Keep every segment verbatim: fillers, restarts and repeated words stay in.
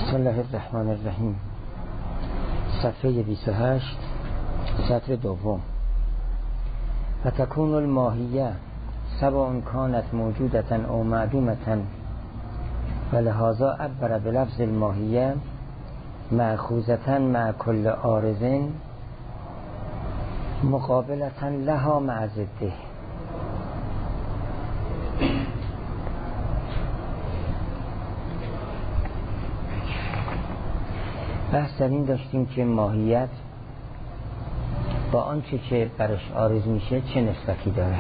بسم الله الرحمن الرحیم. صفحه بیست و هشت، سطر دوم. و تکون الماهیه سواء کانت موجودتا او معدومتا و لهذا عبر بلفظ الماهیه مأخوذتا مع کل عارض مقابلتا لها مع ضده. بحث در این داشتیم که ماهیت با آنچه که برش عارض میشه چه نسبتی دارد.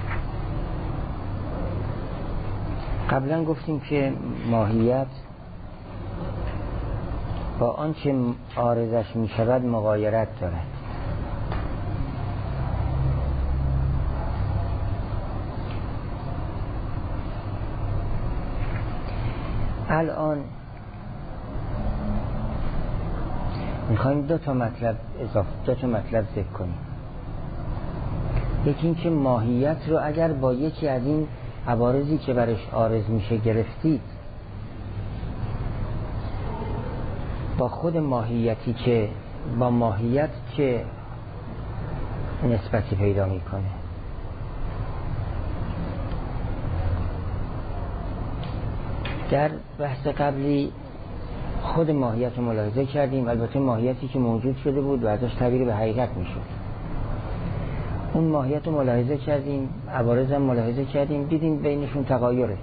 قبلا گفتیم که ماهیت با آنچه عارضش میشود مغایرت دارد. الان میخوایم دو تا مطلب اضافه دو تا مطلب ذکر کنیم. یکی این که ماهیت رو اگر با یکی از این عوارضی که برش عارض میشه گرفتید، با خود ماهیتی که با ماهیت چه نسبتی پیدا میکنه. در بحث قبلی خود ماهیت رو ملاحظه کردیم، البته ماهیتی که موجود شده بود و ازش تعبیر به حقیقت میشد. اون ماهیت رو ملاحظه کردیم، عوارض هم ملاحظه کردیم، دیدیم بینشون تغایره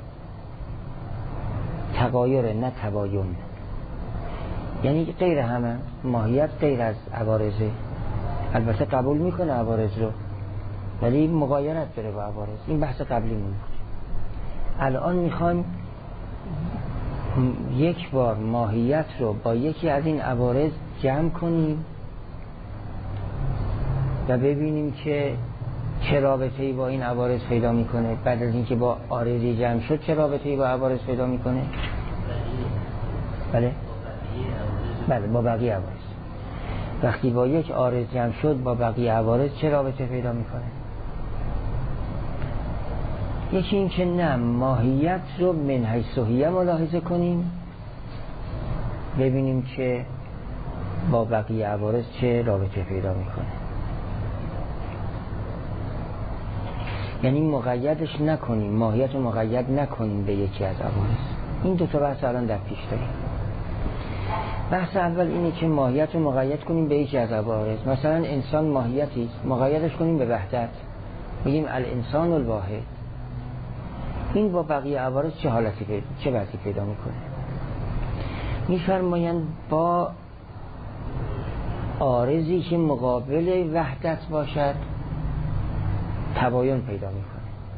تغایره نه تباین. یعنی غیر همه، ماهیت غیر از عوارضه. البته قبول میکنه عوارض رو ولی مغایرت داره با عوارض. این بحث قبلی بود. الان میخوایم یک بار ماهیت رو با یکی از این عوارض جمع کنیم و ببینیم که چه رابطه‌ای با این عوارض پیدا میکنه. بعد از اینکه با عارضی جمع شد چه رابطه‌ای با عوارض پیدا میکنه؟ بله بله با بقیه عوارض. وقتی با یک عارض جمع شد با بقیه عوارض چه رابطه پیدا میکنه؟ یکی این که نه، ماهیت رو من حیث هیه ملاحظه کنیم ببینیم که با بقیه عوارض چه رابطه پیدا میکنه. یعنی مقیدش نکنیم، ماهیت رو مقید نکنیم به یکی از عوارض. این دو تا بحث الان در پیش داریم. بحث اول اینه که ماهیت رو مقید کنیم به یکی از عوارض. مثلا انسان ماهیتی است، مقیدش کنیم به وحدت، بگیم الانسان الواحد. این با بقیه عوارض چه حالتی پیدا چه وضعی پیدا میکنه؟ میفرمایند با عارضی که مقابل وحدت باشد تباین پیدا میکنه.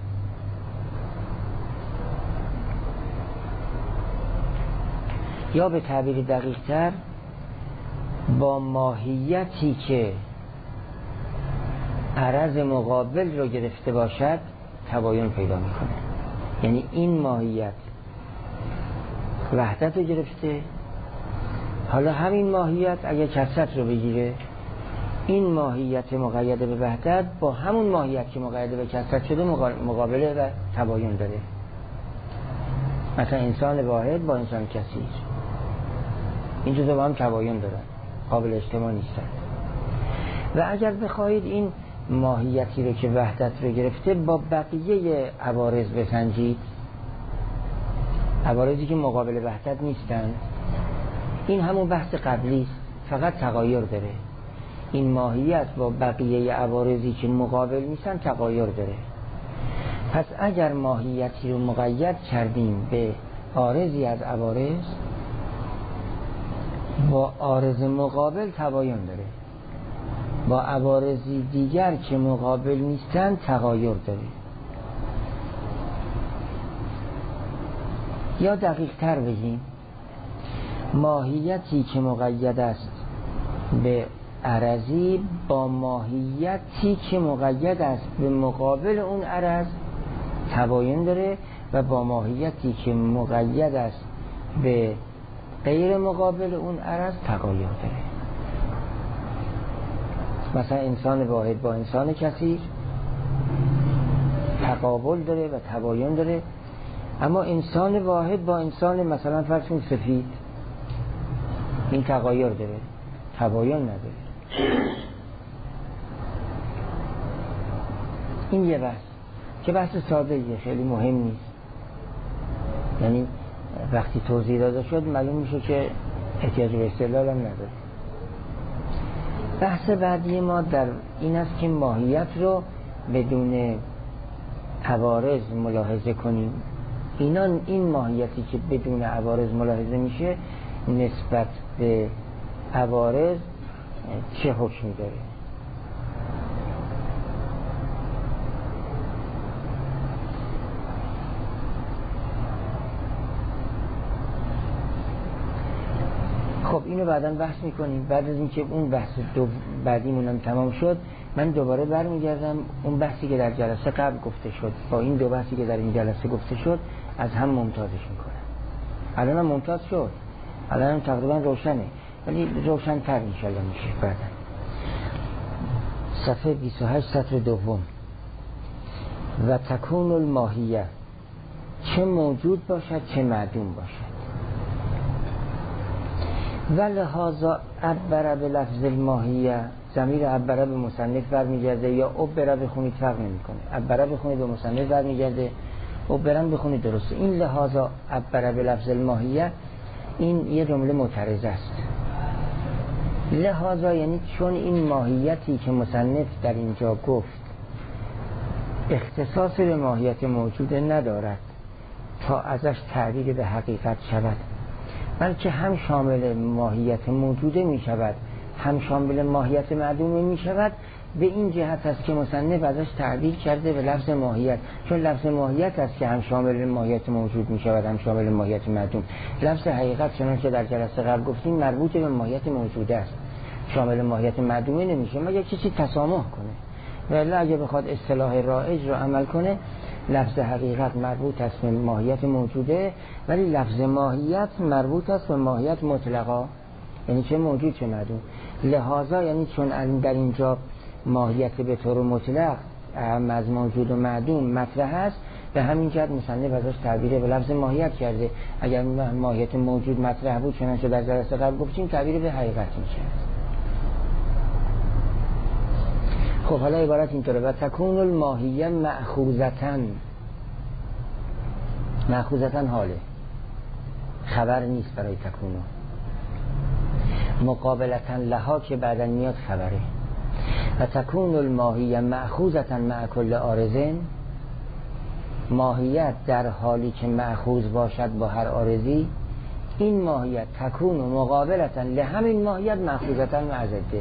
یا به تعبیر دقیق تر با ماهیتی که عرض مقابل رو گرفته باشد تباین پیدا میکنه. یعنی این ماهیت وحدت رو گرفته، حالا همین ماهیت اگه کثرت رو بگیره، این ماهیت مقید به وحدت با همون ماهیت که مقید به کثرت شده مقابله و تباین داره. مثلا انسان واحد با انسان کثیر، این جزء با هم تباین دارن، قابل اجتماع نیستن. و اگر بخواهید این ماهیتی رو که وحدت رو گرفته با بقیه عوارض بسنجید، عوارضی که مقابل وحدت نیستن، این همون بحث قبلی است، فقط تغایر داره. این ماهیت با بقیه عوارضی که مقابل نیستن تغایر داره. پس اگر ماهیتی رو مقید کردیم به عارضی از عوارض، با عارض مقابل تباین داره، با عوارضی دیگر که مقابل نیستن تغایر داره. یا دقیق تر بگیم ماهیتی که مقید است به عرضی با ماهیتی که مقید است به مقابل اون عرض تباین داره و با ماهیتی که مقید است به غیر مقابل اون عرض تغایر داره. مثلا انسان واحد با انسان کثیر تقابل داره و تباین داره، اما انسان واحد با انسان مثلا فرض کنید سفید این تغایر داره، تباین نداره. این یه بحث که بحث ساده خیلی مهم نیست، یعنی وقتی توضیح داده شد معلوم میشه که احتیاج به استدلال هم نداره. بحث بعدی ما در این است که ماهیت رو بدون عوارض ملاحظه کنیم. اینا این ماهیتی که بدون عوارض ملاحظه میشه نسبت به عوارض چه حکمی داره؟ خب اینو بعداً بحث میکنیم. بعد از اینکه اون بحث دو بعدیمون هم تمام شد من دوباره برمیگردم اون بحثی که در جلسه قبل گفته شد با این دو بحثی که در این جلسه گفته شد از هم ممتازش میکنم. الان هم ممتاز شد، الان هم تقریبا روشنه، ولی روشن تر انشالله میشه بعدا. صفحه بیست و هشت سطر دوم. و تکون الماهیه، چه موجود باشد چه معدوم باشد. و لحاظا عبره به لفظ الماهیه، ضمیر عبره به مصنف برمیگرده یا عبره بخونید فرق نمیکنه، عبره بخونید به مصنف برمیگرده، عبره بخونید درسته. این لحاظا عبره به لفظ الماهیه این یه جمله معترضه است. لحاظا یعنی چون این ماهیتی که مصنف در اینجا گفت اختصاص به ماهیت موجوده ندارد تا ازش تعبیر به حقیقت شود، بلکه هم شامل ماهیت موجوده می شود هم شامل ماهیت معدومه می شود. به این جهت است که مصنف ازش تعبیر کرده به لفظ ماهیت، چون لفظ ماهیت است که هم شامل ماهیت موجود می شود هم شامل ماهیت معدوم. لفظ حقیقت چنانکه در جلسه قبل گفتیم مربوط به ماهیت موجوده است، شامل ماهیت معدومه نمیشه مگر کسی تسامح کنه، ولی اگه بخواد اصطلاح رایج رو عمل کنه لفظ حقیقت مربوط است به ماهیت موجوده، ولی لفظ ماهیت مربوط است به ماهیت مطلقا، یعنی چه موجود چه معدوم. لحاظا یعنی چون در اینجا ماهیت به طور مطلق از موجود و معدوم مطرح است، به همین جهت مصنف ازش تعبیر به لفظ ماهیت کرده. اگر ماهیت موجود مطرح بود چنانچه در جلسه قبل گفتیم تعبیر به حقیقت میشه. خب حالا عبارت اینطوره: و تکون الماهیه مأخوذتن، مأخوذتن حاله، خبر نیست برای تکونو، مقابلتن لها که بعدن میاد خبره. و تکون الماهیه مأخوذتن مع کل عارضین، ماهیت در حالی که مأخوذ باشد با هر عارضی، این ماهیت تکون و مقابلتن لهمین ماهیت مأخوذتن مع ضده.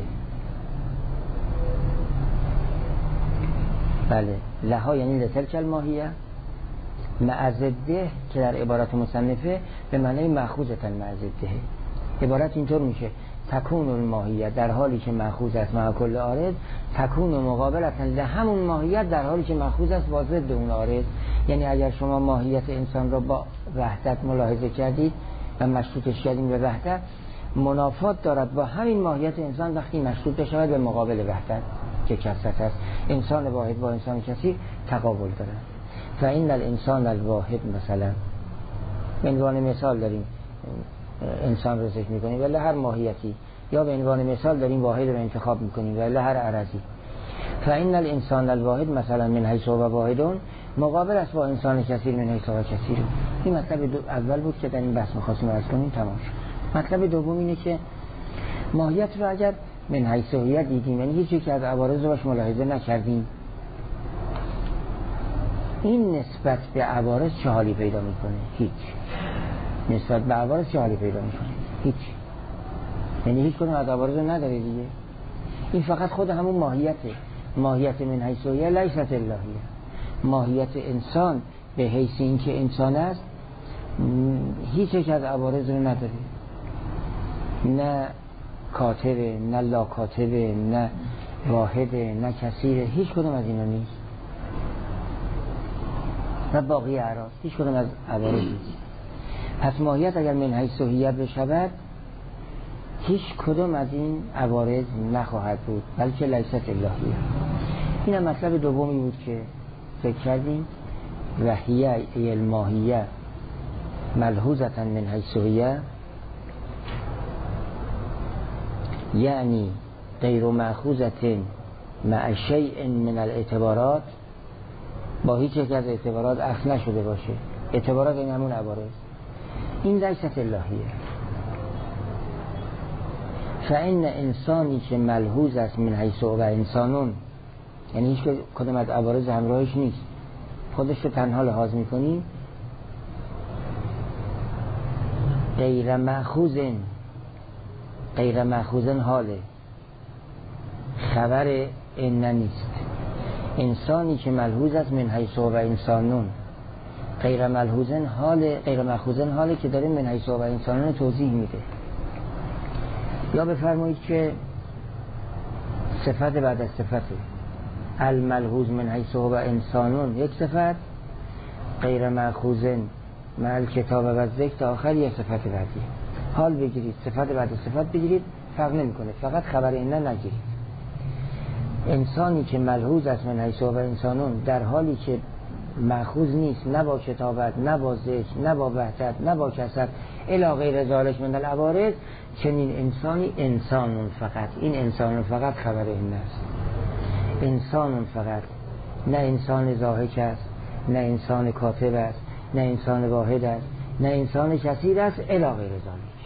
بله، لها یعنی لتلک الماهیه، مع ضده که در عبارت مصنفه به معنی مأخوذتن مع ضده. عبارت اینطور میشه: تکون الماهیه در حالی که مأخوذ است مع کل عارض، تکون و مقابلتن لهمون ماهیت در حالی که مأخوذ است با ضد اون عارض. یعنی اگر شما ماهیت انسان را با وحدت ملاحظه کردید و مشروطش کردیم به وحدت، منافات دارد با همین ماهیت انسان وقتی مشروط بشود به مقابل وحدت که کثرت است. انسان واحد با انسان کثیر تقابل دارد. و این الانسان الواحد مثلا به عنوان مثال داریم انسان رو ذکر میکنیم، ولی هر ماهیتی، یا به عنوان مثال داریم واحد رو انتخاب میکنیم ولی هر عرضی. فإن الانسان الواحد مثلا من حیث و واحدون مقابل است با انسان کثیر من حیث و کثیر. این مطلب اول بود که در این بحث می‌خواستیم عرض کنیم، تمام شد. مطلب دوم اینه که ماهیت رو اگر من حیث و دیدیم، یعنی هیچ یک از عوارض رو باش ملاحظه نکردیم، این نسبت به عوارض چه حالی پیدا میکنه؟ هیچ. نسبت به عوارض چه حالی پیدا میکنه؟ هیچ. یعنی هیچ کدوم از عوارض رو نداره دیگه. این فقط خود همون ماهیته. ماهیت من حیث و لیست اللهیه. ماهیت انسان به حیث این که انسان است هیچ یک از عوارض رو نداره. نه کاتبه، نه لا کاتبه، نه واحده، نه کثیره، هیچ کدوم از اینا نیست. و باقی اعراض هیچ کدوم از عوارض نیست. پس ماهیت اگر من حیث و هیئت بشود هیچ کدوم از این عوارض نخواهد بود، بلکه لیست اللهیه. این هم مطلب دومی بود که فکر کردیم. و هیئ الماهیه ملحوظتا من حیث و هیئت یعنی غیر مأخوذة مع شیء من الاعتبارات، با هیچ یک از اعتبارات اخذ نشده باشه. اعتبارات این همون عوارض. این لیست الهیه. فإن انسانی که ملحوظ است من حیث و انسانون، یعنی هیچ کدام از عوارض همراهش نیست، خودش رو تنها لحاظ میکنی، غیر مأخوذن، غیر مأخوذن حاله، خبر این نیست. انسانی که ملحوظ است من حیث و انسانون، غیر ملحوظن حاله، غیر مأخوذن حاله که داره من حیث و انسانون توضیح میده. یا بفرمایید که صفت بعد از صفته، الملحوظ من حیث و انسانون یک صفت، غیر مأخوذن مع الکتاب و ذکر تا آخر یک صفت بعدی. حال بگیرید، صفت بعد از صفت بگیرید، فرق نمیکنه، فقط خبر اینا نگیرید. انسانی که ملحوظ است من حیث و انسانون، در حالی که مأخوذ نیست، نه با کتابت، نه با ذکر، نه با وحدت، نه با کثرت الی غیر ذالک من العوارض، چنین انسانی انسانون فقط. این انسانون فقط خبر این است. انسانون فقط، نه انسان ضاحک است، نه انسان کاتب است، نه انسان واحد است، نه انسان کثیر است الی غیر ذالک.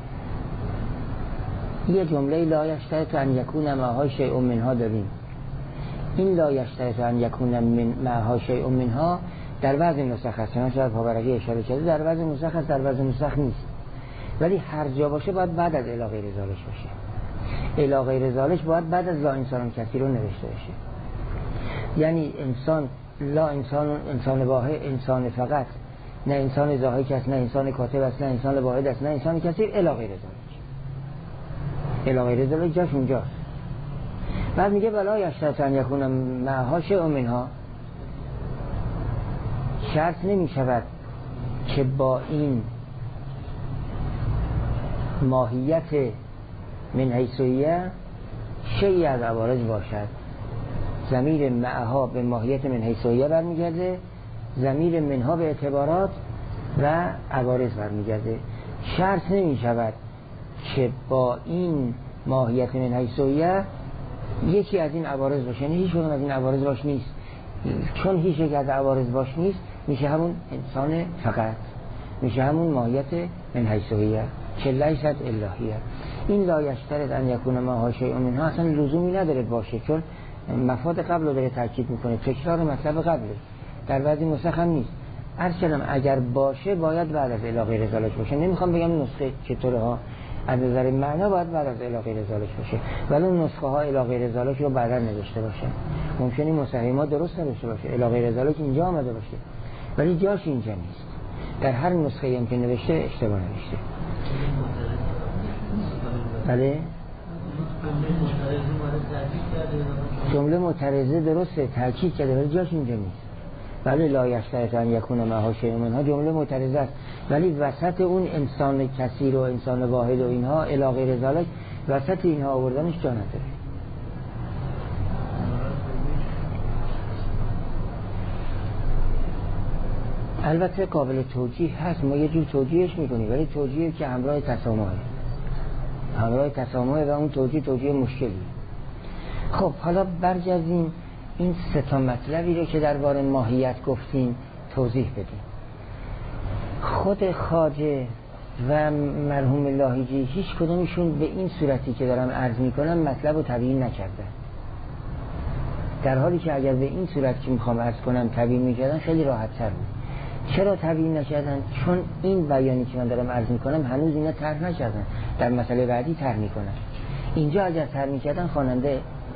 یه جمله لا یشترط ان یکون معها شیء منها داریم. این لا یشترط ان یکون معها شیء منها در بعضی نسخ هست، چنانچه در پاورقی اشاره کرده، در بعضی نسخ هست، در بعضی نسخ نیست. ولی هر جا باشه باید بعد از الی غیر ذالک باشه. الی غیر ذالک باید بعد از لا انسان کثیر رو نوشته باشه. یعنی انسان، لا انسان، انسان واحد، انسان فقط، نه انسان ضاحک است، نه انسان کاتب است، نه انسان واحد است، نه انسان کثیر الی غیر ذالک. الی غیر ذالک جاش اونجاست. بعد میگه ولا یشترط ان یکون معها شیء منها، شرط نمی شود که با این ماهیت من حیثیه شیء از عوارض باشد. ضمیر معها به ماهیت من حیثیه برمیگرده، ضمیر منها به اعتبارات و عوارض برمیگرده. شرط نمی شود که با این ماهیت من حیثیه یکی از این عوارض باشه، یعنی هیچ کدوم از این عوارض باش نیست. چون هیچ یک از عوارض باش نیست، میشه همون انسان فقط، میشه همون ماهیت من حیثیه که لیست الهیه. این لا یشترط ان یکون معها شیء منها اصلا لزومی نداره باشه، چون مفاد قبل رو داره تاکید میکنه، تکرار مطلب قبله، در بعضی نسخ هم نیست. عرض کردم اگر باشه باید بعد از الی غیر ذالک باشه. نمیخوام بگم نسخه چطوره ها، از نظر معنا باید بعد از الی غیر ذالک باشه، ولی اون نسخه ها الی غیر ذالک رو بعدا نوشته باشه. ممکنه مصححات درست نوشته باشه، الی غیر ذالک اینجا آمده باشه، ولی جاش اینجا نیست. در هر نسخه هم که نوشته اشتباه نوشته. بله جمله معترضه درسته، تاکید کرده، ولی جاش اینجا نیست. بله لا یشترط ان یکون معها شیء منها جمله معترضه است، ولی وسط اون انسان کثیر و انسان واحد و اینها الی غیر ذالک، وسط اینها آوردنش جا نداره. البته قابل توجیه هست، ما یه جور توجیهش میکنیم، ولی توجیهی که همراه تسامحه، همراه تسامحه و اون توجیه توجیه مشکلی. خب حالا برگردیم این سه تا مطلبی رو که درباره ماهیت گفتیم توضیح بدیم. خود خواجه و مرحوم لاهیجی هیچ کدومشون به این صورتی که دارم عرض میکنم مطلب رو تبیین نکردن، در حالی که اگر به این صورت که میخوام عرض کنم تبیین میکردن خیلی راحت تر بود. چرا تبیین نکردن؟ چون این بیانی که من دارم عرض میکنم هنوز اینا طرح نکردن، در مسئله بعدی طرح میکنن. اینجا اگر طرح میکردن خواننده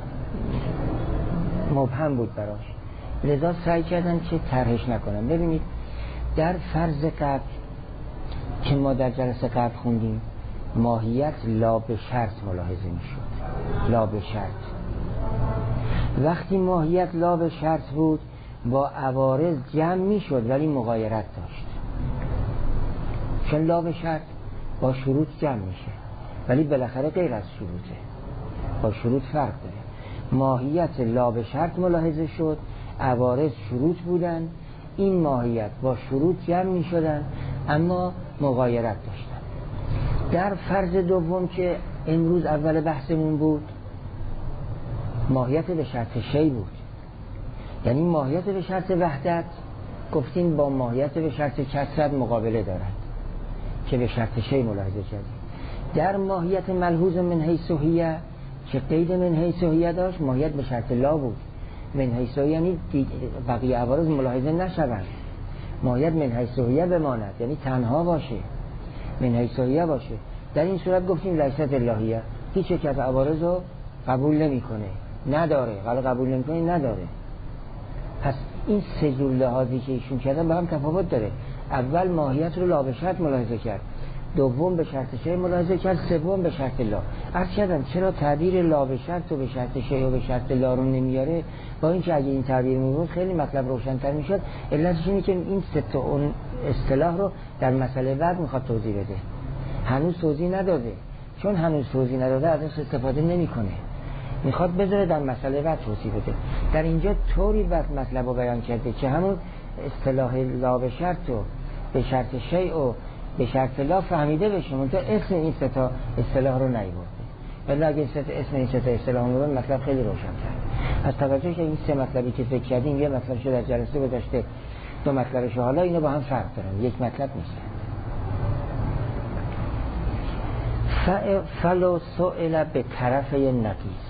مبهم بود براش، لذا سعی کردن که طرحش نکنن. ببینید در فرض قبل که ما در جلسه قبل خوندیم، ماهیت لا به شرط ملاحظه میشد. لا به شرط، وقتی ماهیت لا به شرط بود با عوارض جمع میشد ولی مغایرت داشت، چون لا به شرط با شروط جمع میشه ولی بالاخره غیر از شروطه، با شروط فرق داره. ماهیت لا به شرط ملاحظه شد، عوارض شروط بودن، این ماهیت با شروط جمع می شدن اما مغایرت داشتن. در فرض دوم که امروز اول بحثمون بود ماهیت به شرط شی بود، یعنی ماهیت به شرط وحدت گفتیم با ماهیت به شرط کثرت مقابله دارد که به شرط شی ملاحظه کردیم. در ماهیت ملحوظ من حیث هیه که قید من حیث هیه داشت ماهیت به شرط لا بود. من حیث هیه یعنی بقیه عوارض ملاحظه نشوند، ماهیت من حیث هیه بماند، یعنی تنها باشه، من حیث هیه باشه. در این صورت گفتیم لیست الهیه، هیچ یک از عوارض رو قبول نمیکنه، نداره، ولی قبول نمیکنه نداره. پس این سه جور لحاظی که ایشون کردن با هم تفاوت داره. اول ماهیت رو لا به شرط ملاحظه کرد، دوم به شرط شی ملاحظه کرد، سوم به شرط لا. عرض کردم چرا تعبیر لا به شرط و به شرط شی و به شرط لا رو نمیاره؟ با اینکه اگه این تعبیر میبود خیلی مطلب روشن‌تر میشد. علتش اینه که این سه تا اون اصطلاح رو در مسئله بعد میخواد توضیح بده، هنوز توضیح نداده. چون هنوز توضیح نداده ازش استفاده نمیکنه، میخواد بذاره در مسئله بعد توضیح بده. در اینجا طوری وقت مطلب رو بیان کرده که همون اصطلاح لا به شرط و به شرط شی و به شرط لا فهمیده بشه، منتها اسم این سه تا اصطلاح رو نیورده. ولی اگه اسم این سه تا اصطلاح رو مطلب خیلی روشن‌تر. از توجه که این سه مطلبی که ذکر کردیم، یه مطلب شو در جلسه گذشته، دو مطلبش حالا اینا با هم فرق دارن، یک مطلب نیست. فلو سئل به طرف نقیض،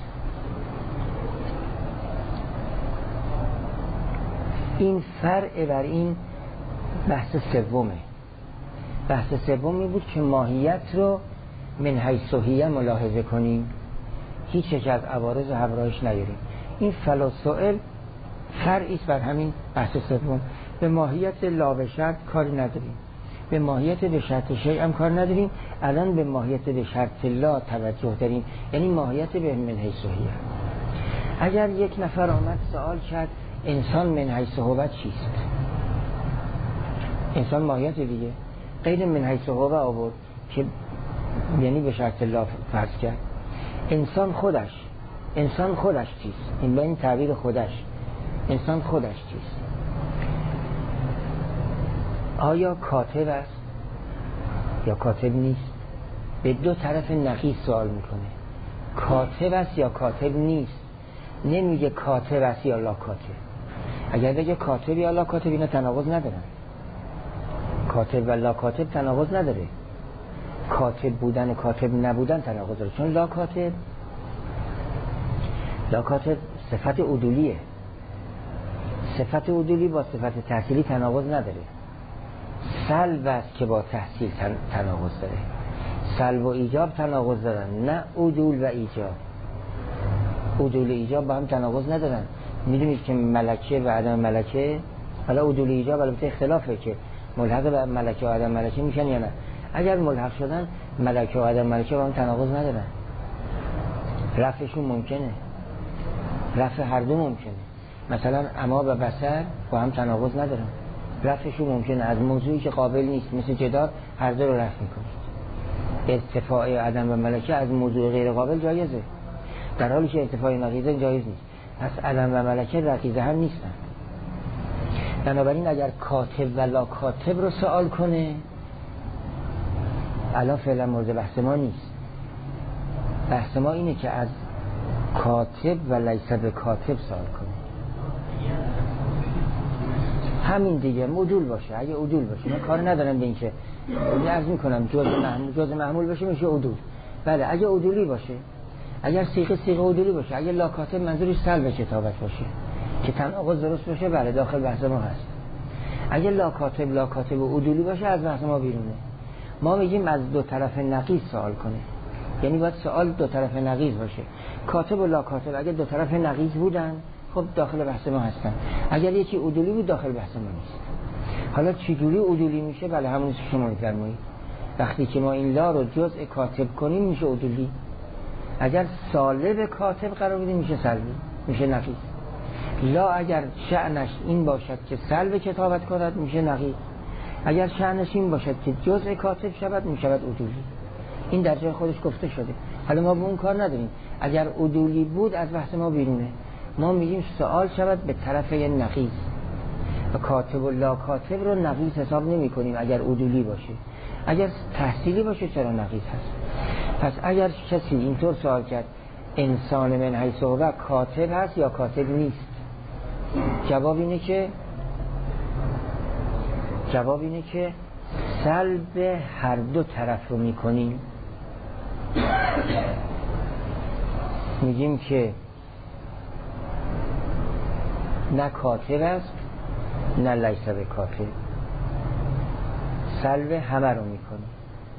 این فرع بر این بحث سومه. بحث سومی بود که ماهیت رو من حیث هیه ملاحظه کنیم، هیچ یک از عوارض همراهش نیاریم. این فلا سئل فرعی است بر همین بحث سوم. به ماهیت لا به شرط کاری نداریم، به ماهیت به شرط شیء هم کار نداریم. الان به ماهیت به شرط لا توجه داریم، یعنی ماهیت به من حیث هیه. اگر یک نفر آمد سوال کرد انسان من حیث هو چیست؟ انسان ماهیت دیگه، غیر من حیث هو آورد که یعنی به شرط لا فرض کرد. انسان خودش، انسان خودش چیست؟ این با این تعبیر خودش، انسان خودش چیست؟ آیا کاتب است یا کاتب نیست؟ به دو طرف نقیض سوال میکنه، کاتب است یا کاتب نیست. نمیگه کاتب است یا لا کاتب. اگر بگه کاتب یا لا کاتب اینا تناقض ندارن، کاتب و لا کاتب تناقض نداره. کاتب بودن و کاتب نبودن تناقض داره، چون لا کاتب لا کاتب صفت عدولیه، صفت عدولی با صفت تحصیلی تناقض نداره. سلب است که با تحصیل تناقض داره، سلب و ایجاب تناقض دارن، نه عدول و ایجاب. عدول و ایجاب با هم تناقض ندارن. میدونید که ملکه و عدم ملکه، حالا عدول و ایجاب البته اختلافه که ملحق به ملکه و عدم ملکه میشن یا نه. اگر ملحق شدن ملکه و عدم ملکه با هم تناقض ندارن، رفعشون ممکنه، رفع هر دو ممکنه. مثلا اما و بصر با هم تناقض ندارن، رفعشون ممکنه. از موضوعی که قابل نیست مثل جدار هر دو رو رفع میکنید. ارتفاع عدم و ملکه از موضوع غیر قابل جایزه، در حالی که ارتفاع نقیضه جایز نیست. پس عدم و ملکه رقیزه هم نیستن. بنابراین اگر کاتب و لا کاتب رو سوال کنه، الان فعلا مورد بحث ما نیست. بحث ما اینه که از کاتب و لیس به کاتب سوال کنه. همین دیگه، مدول باشه. اگه عدول باشه من کار ندارم به این که عرض میکنم جز محمول جز محمول باشه میشه عدول. بله اگه عدولی باشه، اگر صیغه صیغه عدولی باشه، اگه لا کاتب منظورش سلب کتابت باشه که تناقض درست باشه، بله داخل بحث ما هست. اگه لا کاتب لا کاتب و عدولی باشه از بحث ما بیرونه. ما میگیم از دو طرف نقیض سوال کنه، یعنی باید سوال دو طرف نقیض باشه. کاتب و لا کاتب اگه دو طرف نقیض بودن خب داخل بحث ما هستن. اگر یکی عدولی بود داخل بحث ما نیست. حالا چجوری عدولی میشه؟ بله همون که شما می‌فرمایید. وقتی که ما این لا رو جزء کاتب کنیم میشه عدولی. اگر سالب کاتب قرار بدیم میشه سلبی، میشه نقیض. لا اگر شأنش این باشد که سلب کتابت کند میشه نقیض. اگر شأنش این باشد که جزء کاتب شود میشود عدولی. این در جای خودش گفته شده. حالا ما به اون کار نداریم. اگر عدولی بود از بحث ما بیرونه. ما میگیم سوال شود به طرف نقیض و کاتب و لا کاتب رو نقیض حساب نمی کنیم اگر عدولی باشه. اگر تحصیلی باشه چرا نقیض هست. پس اگر کسی اینطور سوال کرد انسان من حیث هو کاتب هست یا کاتب نیست، جواب اینه که جواب اینه که سلب هر دو طرف رو میکنیم. میگیم که نه کاتب است نه لیس به کاتب، سلب همه رو میکنیم.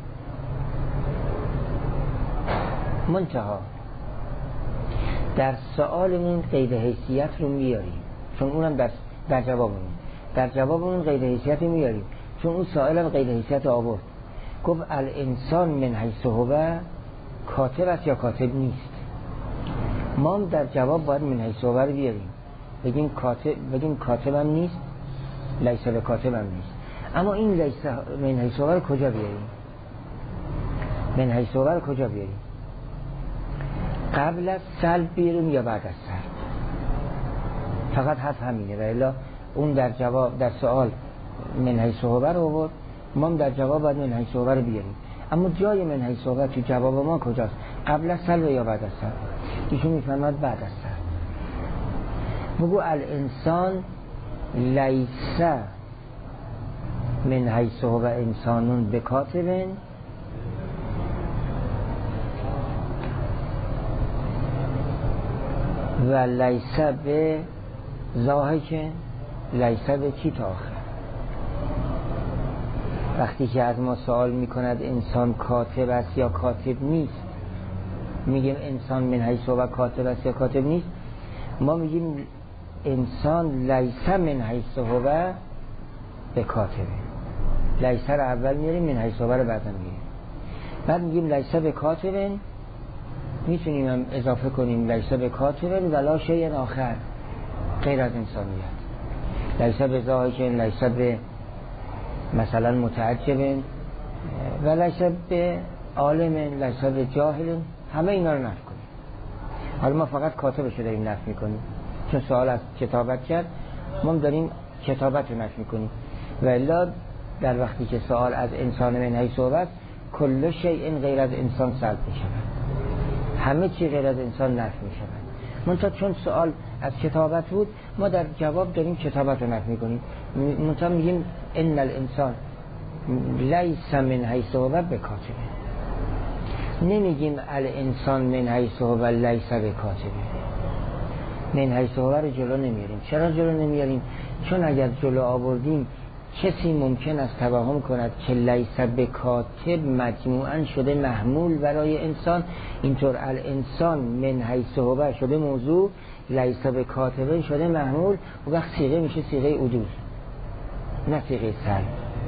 منتها در سوالمون غیر حیثیت رو میاریم، چون اونم در, در جوابمون در جوابمون غیر حیثیت میاریم، چون اون سوالم غیر حیثیت آورد. گفت الانسان من حیث هو کاتب است یا کاتب نیست. ما هم در جواب باید من حیث هو رو بیاریم، بگیم کاتب بگیم کاتب هم نیست، لیس به کاتب هم نیست. اما این لیس من حیث هو رو کجا بیاریم؟ من حیث هو رو کجا بیاریم؟ قبل از سلب بیاریم یا بعد از سلب؟ فقط حرف همینه. و الا اون در جواب در سوال من حیث هو رو آورد، ما هم در جواب باید من حیث هو رو بیاریم. اما جای من حیث هو تو جواب ما کجاست؟ قبل از سلب یا بعد از سلب؟ ایشون میفهمد بعد از سلب. بگو الانسان لیس من حیث هو انسانون بکاتب و لیس به ضاحک، لیس به کی تا آخر. وقتی که از ما سوال میکند انسان کاتب است یا کاتب نیست، میگیم انسان من حیث هو کاتب است یا کاتب نیست، ما میگیم انسان لیس من حیث هو به کاتبه. لیس رو اول میاریم، من حیث هو رو بعدا میاریم. بعد میگیم لیس به کاتبه، میتونیم هم اضافه کنیم لیس به کاتبه ولا شیء آخر غیر از انسانیت. لیس به ضاحک، لیس به مثلا متعجب، و لیس به عالم، لیس به جاهل، همه اینا رو نفی کنیم. حالا ما فقط کاتبش رو داریم نفی میکنیم، چون سوال از کتابت کرد، ما داریم کتابت رو نفی میکنیم. و الا در وقتی که سوال از انسان من حیث هو است، کل شیء غیر از انسان سلب میشود، همه چی غیر از انسان نفی میشود. منتها چون سوال از کتابت بود، ما در جواب داریم کتابت رو نفی میکنیم. منتها میگیم ان الانسان لیس من حیث هو بکاتبه، نمیگیم الانسان من حیث هو لیس بکاتبه. من حیث هو رو جلو نمیاریم. چرا جلو نمیاریم؟ چون اگر جلو آوردیم کسی ممکن است توهم کند که لیس بکاتب مجموعاً شده محمول برای انسان، اینطور الانسان من حیث هو شده موضوع، لیس بکاتب شده محمول، و وقت صیغه میشه صیغه عدول نه صیغه سلب.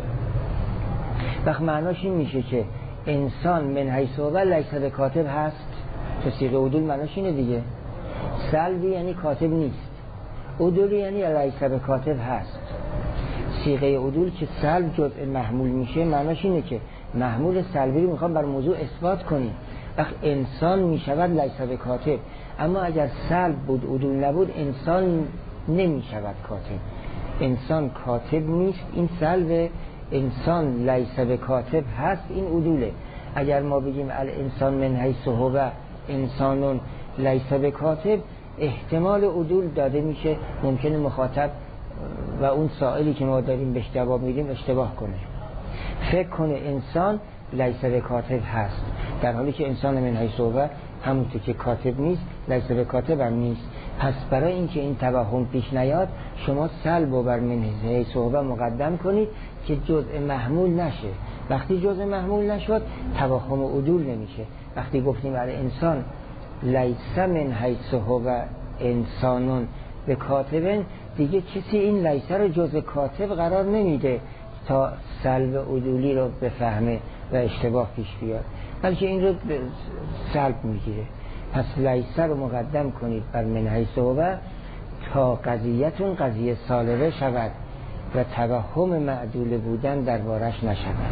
وقت معناش این میشه که انسان من حیث هو لیس بکاتب هست، تو صیغه عدول معناش اینه دیگه. سلبی یعنی کاتب نیست، عدولی یعنی لیس بکاتب هست. صیغه عدول که سلب جزء محمول میشه، معناش اینه که محمول سلبی رو میخوام بر موضوع اثبات کنیم. وقت انسان میشود لیس بکاتب، اما اگر سلب بود عدول نبود انسان نمیشود کاتب. انسان کاتب نیست، این سلب. انسان لیس بکاتب هست، این عدوله. اگر ما بگیم الانسان من حیث هو انسانون لیس بکاتب، احتمال عدول داده میشه، ممکنه مخاطب و اون سائلی که ما داریم بهش جواب میدیم اشتباه کنه، فکر کنه انسان لیس بکاتب هست، در حالی که انسان من حیث هو همونطور که کاتب نیست، لیس بکاتب هم نیست. پس برای اینکه این توهم پیش نیاد، شما سلب و بر من حیث هو مقدم کنید که جزء محمول نشه. وقتی جزء محمول نشد، توهم عدول نمیشه. وقتی گفتیم برای انسان لیس من حیث هو انسانون به کاتبن، دیگه کسی این لیس رو جزء کاتب قرار نمیده تا سلب عدولی رو بفهمه و اشتباه پیش بیاد، بلکه این رو سلب میگیره. پس لیس رو مقدم کنید بر من حیث هو تا قضیتون قضیه سالبه شود و توهم معدول بودن دربارش نشود.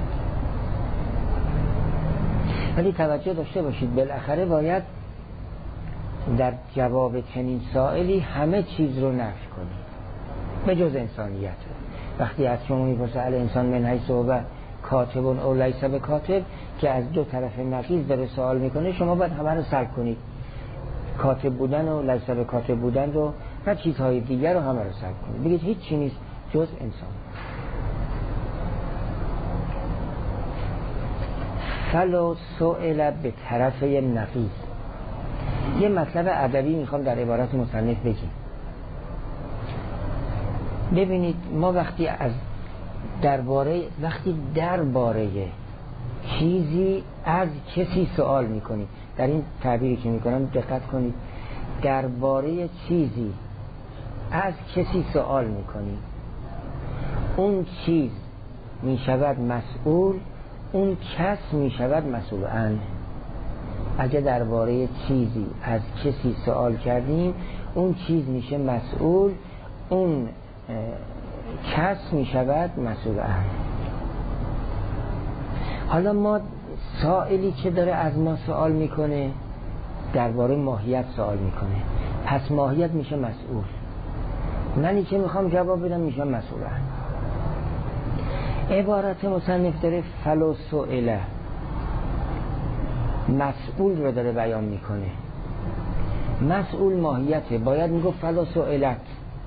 ولی توجه داشته باشید، بالاخره باید در جواب چنین سائلی همه چیز رو نفی کنید به جز انسانیت. وقتی از شما میپرسه الانسان من حیث هو کاتب او لیس بکاتب که از دو طرف نقیض داره سوال میکنه، شما باید همه رو سلب کنید، کاتب بودن و لیس بکاتب بودن رو و چیزهای دیگر رو همه رو سلب کنید، بگید هیچ چی نیست جز انسان. فلو سئل به طرف نقیض. یه مطلب ادبی میخوام در عبارت مصنف بگیم. ببینید ما وقتی از درباره وقتی درباره چیزی از کسی سوال میکنید، در این تعبیری که میکنم دقت کنید، درباره چیزی از کسی سوال میکنید، اون چیز میشود مسئول، اون کس میشود مسئول عنه. اگه درباره چیزی از کسی سوال کردیم، اون چیز میشه مسئول، اون کس میشود مسئول عنه. حالا ما سائلی که داره از ما سوال میکنه درباره ماهیت سوال میکنه، پس ماهیت میشه مسئول، منی که میخوام جواب بدم میشم مسئول عنه. عبارت مصنف داره فلو سئله، مسئول رو داره بیان میکنه. مسئول ماهیته، باید میگو فلو سئلت.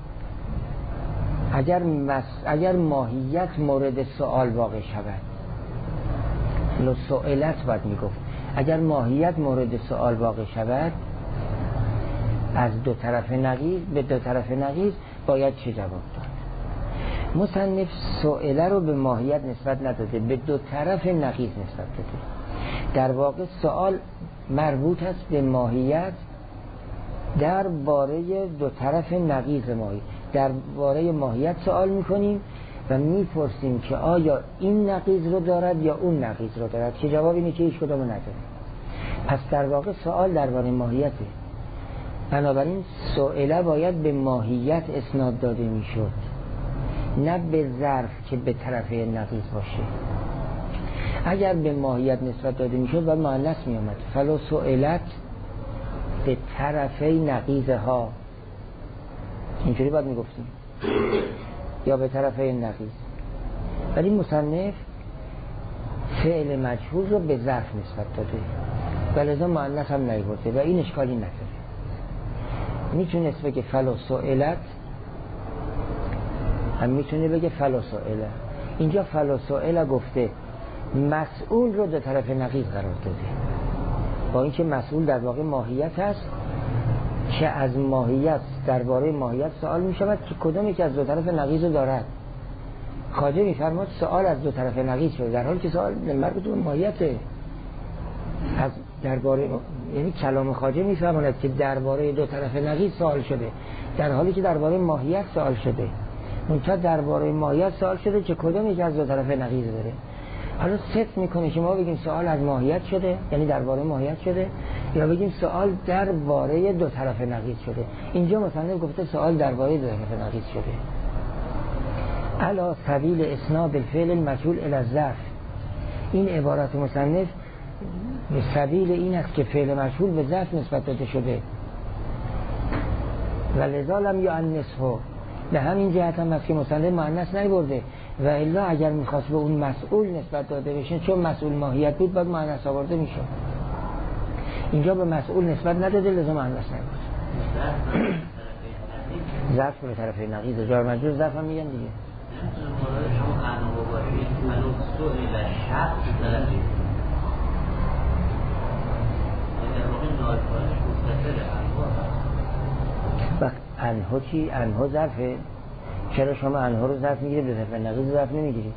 اگر, مس... اگر ماهیت مورد سؤال واقع شود، فلو سئلت باید میگفت. اگر ماهیت مورد سؤال واقع شود از دو طرف نقیض به دو طرف نقیض باید چه جواب داد؟ مصنف سئله رو به ماهیت نسبت نداده، به دو طرف نقیض نسبت داده. در واقع سوال مربوط است به ماهیت در باره دو طرف نقیض ماهیت. در باره ماهیت سوال میکنیم و میپرسیم که آیا این نقیض رو دارد یا اون نقیض رو دارد، که جواب اینه که هیچ کدومو نداره. پس در واقع سوال درباره ماهیته، بنابراین سئله باید به ماهیت اسناد داده میشد، نه به ظرف که به طرف نقیض باشه. اگر به ماهیت نسبت داده میشد باید مؤنث میامد، فلو سئلت به طرفی نقیضها، اینجوری باید میگفتیم، یا به طرفی نقیض. ولی مصنف فعل مجهول رو به ظرف نسبت داده و لذا مؤنث هم نیاورده و این اشکالی نداره. میتونست بگه فلو سئلت، هم میتونه بگه فلو سئله. اینجا فلو سئله گفته، مسئول رو دو طرف نقیض قرار داده، با اینکه مسئول در واقع ماهیت هست که از ماهیت درباره ماهیت سوال می شود که کدام یکی از دو طرف نقیض رو دارد. خواجه می فرماد سوال از دو طرف نقیض شده، در حالی که سوال مربوط به ماهیته. از درباره، یعنی کلام خواجه می فرماند که درباره دو طرف نقیض سوال شده، در حالی که درباره ماهیت سوال شده. منتها درباره ماهیت سوال شده که کدام یکی از دو طرف نقیض داره. حالا ست میکنه که ما بگیم سوال از ماهیت شده، یعنی درباره ماهیت شده، یا بگیم سوال درباره دو طرف نقیض شده. اینجا مثلا گفته سوال درباره دو طرف نقیض شده. علی سبیل اسناد الفعل المجهول الی الظرف. این عبارت مصنف به سبیل این است که فعل مجهول به ظرف نسبت داده شده و لذا لم یؤنثه. به همین جهت هم است که مصنف مؤنث نیاورده، و الا اگر میخواست به اون مسئول نسبت داده بشه، چون مسئول ماهیت بود باید مؤنث آورده میشد. اینجا به مسئول نسبت نداده، لازم مؤنث نیاورده. ظرف به طرف نقیض، جار مجرور ظرف هم میگن دیگه. وقت انها چی؟ انها ظرفه؟ چرا شما انها رو ظرف میگیره به طرف نقیض ظرف نمیگیری؟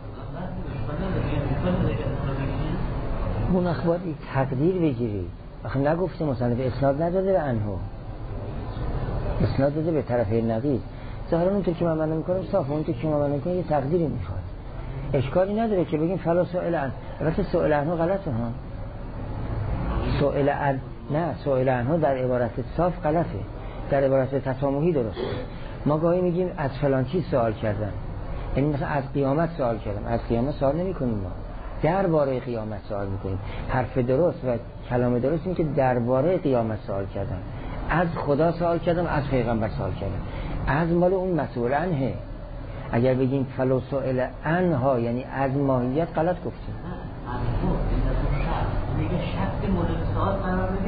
اون اخبار تقدیر بگیری. آخه نگفته مصنف اسناد نداده به انها، اسناد داده به طرف نقیض. ظاهرا اونطور که من منو میکنم صاف، اونطور که من منو میکنم یه تقدیری میخواد. اشکالی نداره که بگیم فلا سئل عنه. البته سئل عنه غلطه ها. سئل عنه نه، سئل عنه در عبارت صاف غلطه، در عبارت تسامحی درسته. ما گاهی میگیم از فلان چیز سوال کردن، یعنی مثلا از قیامت سوال کردم. از قیامت سوال نمی‌کنیم، ما درباره قیامت سوال می‌کنیم. حرف درست و کلام درست اینه که درباره قیامت سوال کردم. از خدا سوال کردم، از پیغمبر سوال کردم، از مال اون مسئول عنه. اگر بگیم فلو سئل عنها یعنی از ماهیت غلط گفتیم. عنها میگه شخص مورد سوال قرار بدید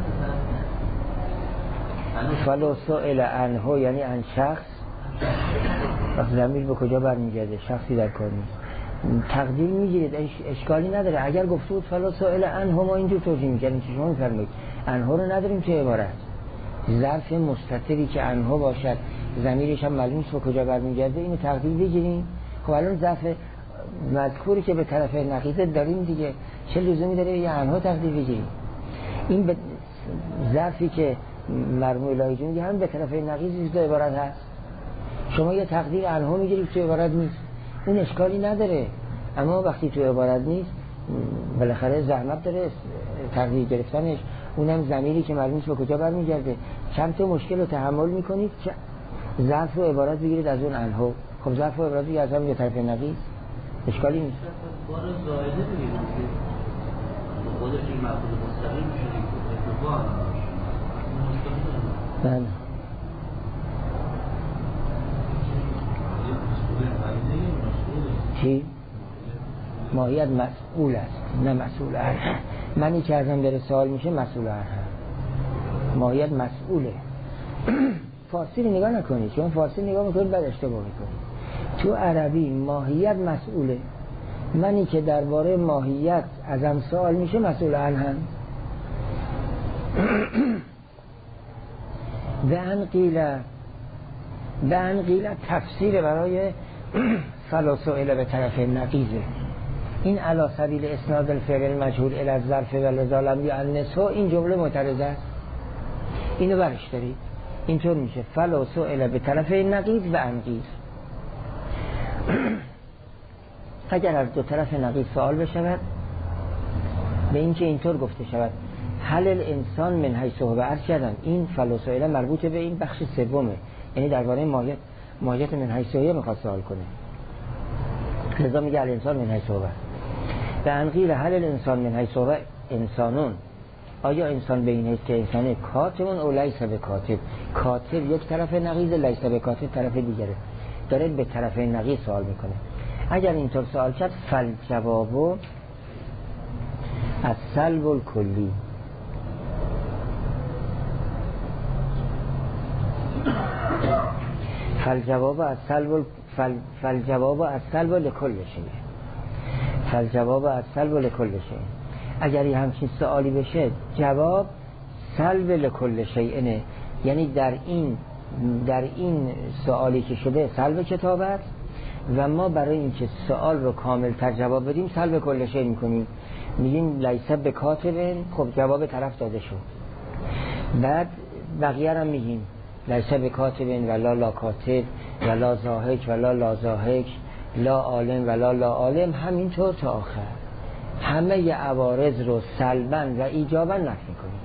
مثلا فلو سئل عنها یعنی عن شخص، وقت ضمیر به کجا برمیگرده؟ شخصی در کار نیست. تقدیر میگیرید، اشکالی نداره. اگر گفته بود فلا سئل عنها ما اینجور توجیه میکردیم که شما میفرمایید عنها رو نداریم توی عبارت. ظرف مستتری که عنها باشد ضمیرش هم معلوم است به کجا برمیگرده، اینو تقدیر بگیریم. خب الان ظرف مذکوری که به طرف نقیض داریم دیگه، چه لزومی داره یه عنها تقدیر بگیریم؟ این به ظرفی که مرموم الهی جون هم به طرف نقیض تو عبارت هست، شما یه تقدیر عنها میگیرید تو عبارت نیست، اون اشکالی نداره. اما وقتی تو عبارت نیست بالاخره زحمت داره تقدیر گرفتنش، اونم ضمیری که معلوم نیست به کجا برمیگرده. چند تا مشکل رو تحمل میکنید، ظرف رو عبارت بگیرید از اون عنها. خب ظرف رو عبارت بگیرید از هم به طرف نقیض، اشکالی نیست. بار زائده بگیرید که خودش این مفعول مستقیم میشه اتفاق بله. چی؟ ماهیت مسئول است نه مسئول عنها. منی که ازم داره سوال میشه مسئول عنها، ماهیت مسئوله. فارسی رو نگاه نکنید، چون فارسی نگاه میکنید بعد اشتباه میکنید. تو عربی ماهیت مسئوله، منی که درباره ماهیت ازم سوال میشه مسئول عنها. به ان قیل به ان قیل تفسیر برای فلا سئل به طرف نقیضه. این علی سبیل اسناد الفعل المجهول الی الظرف و لذا لم یؤنثه، این جمله معترضه است، اینو برش دارید. اینطور میشه فلا سئل به طرف نقیض و ان قیل. اگر از دو طرف نقیض سوال بشود به این که اینطور گفته شود هل الانسان من حیث هو، عرض کردم این فلا سئل مربوط به این بخش سومه، یعنی درباره ماهیت ماهیت من حیث هو میخواد سوال کنه، لذا میگه الانسان من حیث هو. به ان قیل هل الانسان من حیث هو انسانون، آیا انسان به این حیث که انسانه کاتبون او لیس به کاتب، کاتب یک طرف نقیض، لیس به کاتب طرف دیگره، داره به طرف نقیض سوال میکنه. اگر اینطور سوال کرد فل جوابو از سلب الکلی، فل جواب از سلب فل, فل جواب از سلب لکل شیء، فل جواب از سلب لکل شیء. اگر یه همچین سوالی بشه جواب سلب لکل شیء نه، یعنی در این در این سوالی که شده سلب کتاب است و ما برای اینکه سوال رو کامل تر جواب بدیم سلب کل شیء میکنیم، میگیم لیس به کاتب، خب جواب طرف داده شد. بعد بقیه هم میگیم لیس به کاتب ولا لا کاتب ولا زاهک ولا لا زاهک لا عالم ولا لا عالم، همینطور تا آخر همه ی عوارض رو سلبا و ایجابا نفی کنیم.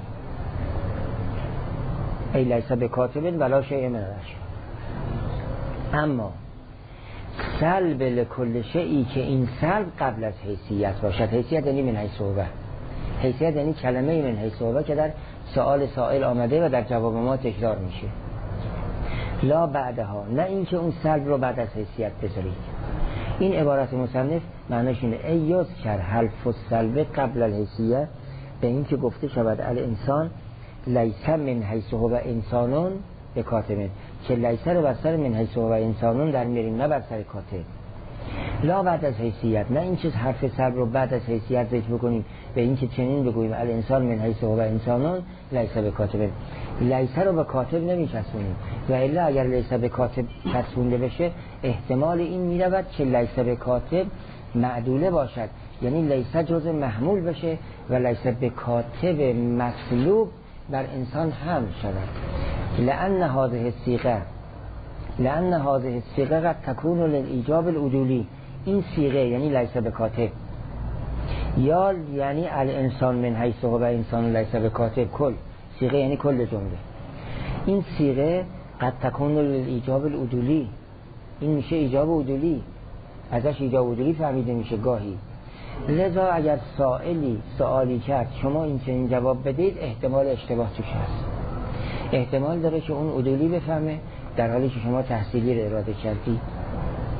ای لیس به کاتب ولا شیء من الاشیاء. اما سلب لکل شیئی که این سلب قبل از حیثیت باشد، حیثیت یعنی من حیث هو، حیثیت یعنی کلمه من حیث هو که در سوال سائل آمده و در جواب ما تکرار میشه، لا بعدها، نه اینکه اون سلب رو بعد از حیثیت بذارید. این عبارت مصنف معناش اینه ای یذکر حلف السلب قبل الحیثیت، به این که گفته شود الانسان لیس من حیث هو انسانون به کاتبه، که لیس رو بر سر من حیث هو انسانون در میریم نه بر سر کاتب. لا بعد از حیثیت، نه این چیز حرف سلب رو بعد از حیثیت ذکر بکنیم، به این که چنین بگوییم الانسان من حیث هو انسانون لیس به کاتبه، لیس رو به کاتب نمیچسبونیم، و الا اگر لیس به کاتب چسبونده بشه احتمال این میرود که لیس به کاتب معدوله باشد، یعنی لیس جزء محمول بشه و لیس به کاتب مطلوب بر انسان هم شود. لأن هذه الصيغه لأن هذه الصيغه قد تكون للإيجاب العدولی، این صیغه یعنی لیس به کاتب یا یعنی الانسان من حیث هو انسان لیس به کاتب، کل صیغه یعنی کل جمله. این صیغه قد تكون للإيجاب العدولی، این میشه ایجاب عدولی، ازش ایجاب عدولی فهمیده میشه گاهی. لذا اگر سائلی سوالی کرد شما این چنین جواب بدید احتمال اشتباه توش هست، احتمال داره که اون عدولی بفهمه در حالی که شما تحصیلی رو اراده کردید.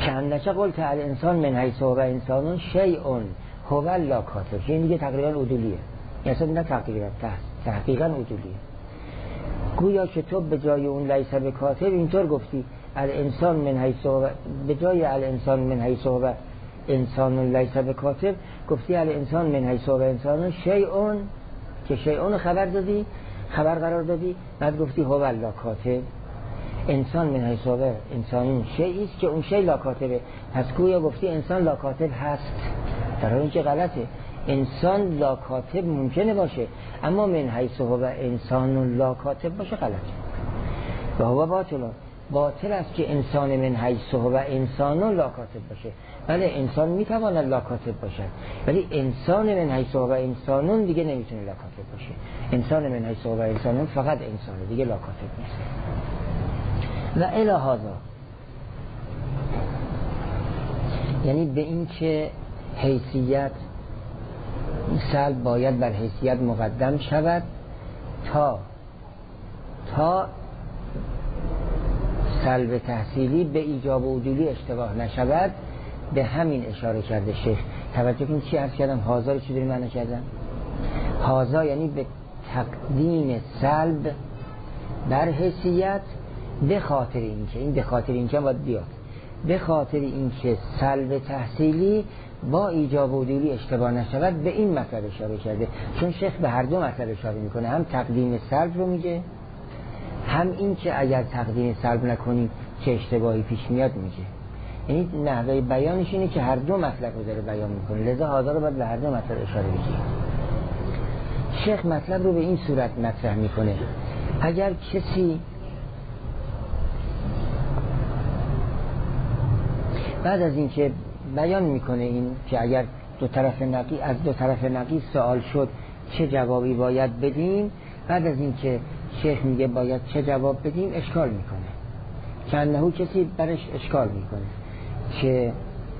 کانک قلت الانسان من حیث هو انسان شیء هو لا کاتب. این دیگه تقریبا عدولیه، یعنی نه تقریبا تحقیقا عدولیه. گویا که تو به جای اون لیس به کاتب اینطور گفتی الانسان من حیث هو، به جای الانسان من حیث هو انسان لیس به کاتب گفتی الانسان من حیث هو انسان شیء، که شیء خبر دادی، خبر قرار دادی، بعد گفتی هو لا کاتب. انسان من حیث هو انسان شیئی است که اون شیء لا کاتبه. پس گویا گفتی انسان لا کاتب هست، در حالی که غلطه. انسان لا کاتب ممکنه باشه، اما من حیث هو انسان لا کاتب باشه غلطه و هو باطل. باطل است که انسان من حیث هو انسان لا کاتب باشه. بله انسان میتواند لا کاتب باشد، ولی انسان من حیث هو انسان دیگه نمیتونه لا کاتب باشه. انسان من حیث هو انسان فقط انسانه، دیگه لا کاتب نیست. و الی هذا، یعنی به این که حیثیت سلب باید بر حیثیت مقدم شود تا تا سلب تحصیلی به ایجاب و عدولی اشتباه نشود، به همین اشاره کرده شیخ. توجه کنید چی عرض کردم؟ هازا رو چی داری معنی کردم؟ هازا یعنی به تقدیم سلب بر حیثیت، به خاطر اینکه این به خاطر اینکه باید بیاد به خاطر اینکه سلب تحصیلی با ایجاب و عدولی اشتباه نشود، به این مطلب اشاره کرده. چون شیخ به هر دو مطلب اشاره میکنه، هم تقدیم سلب رو میگه، هم این که اگر تقدیم سلب نکنیم چه اشتباهی پیش میاد میگه. یعنی نحوه بیانش اینه که هر دو مطلب رو داره بیان میکنه، لذا حاضر رو باید به هر دو مطلب اشاره بگیره. شیخ مطلب رو به این صورت مطرح میکنه: اگر کسی بعد از این که بیان میکنه این که اگر دو طرف نقی از دو طرف نقی سوال شد چه جوابی باید بدیم، بعد از این که شیخ میگه باید چه جواب بدیم اشکال میکنه، که انهو کسی برش اشکال میکنه که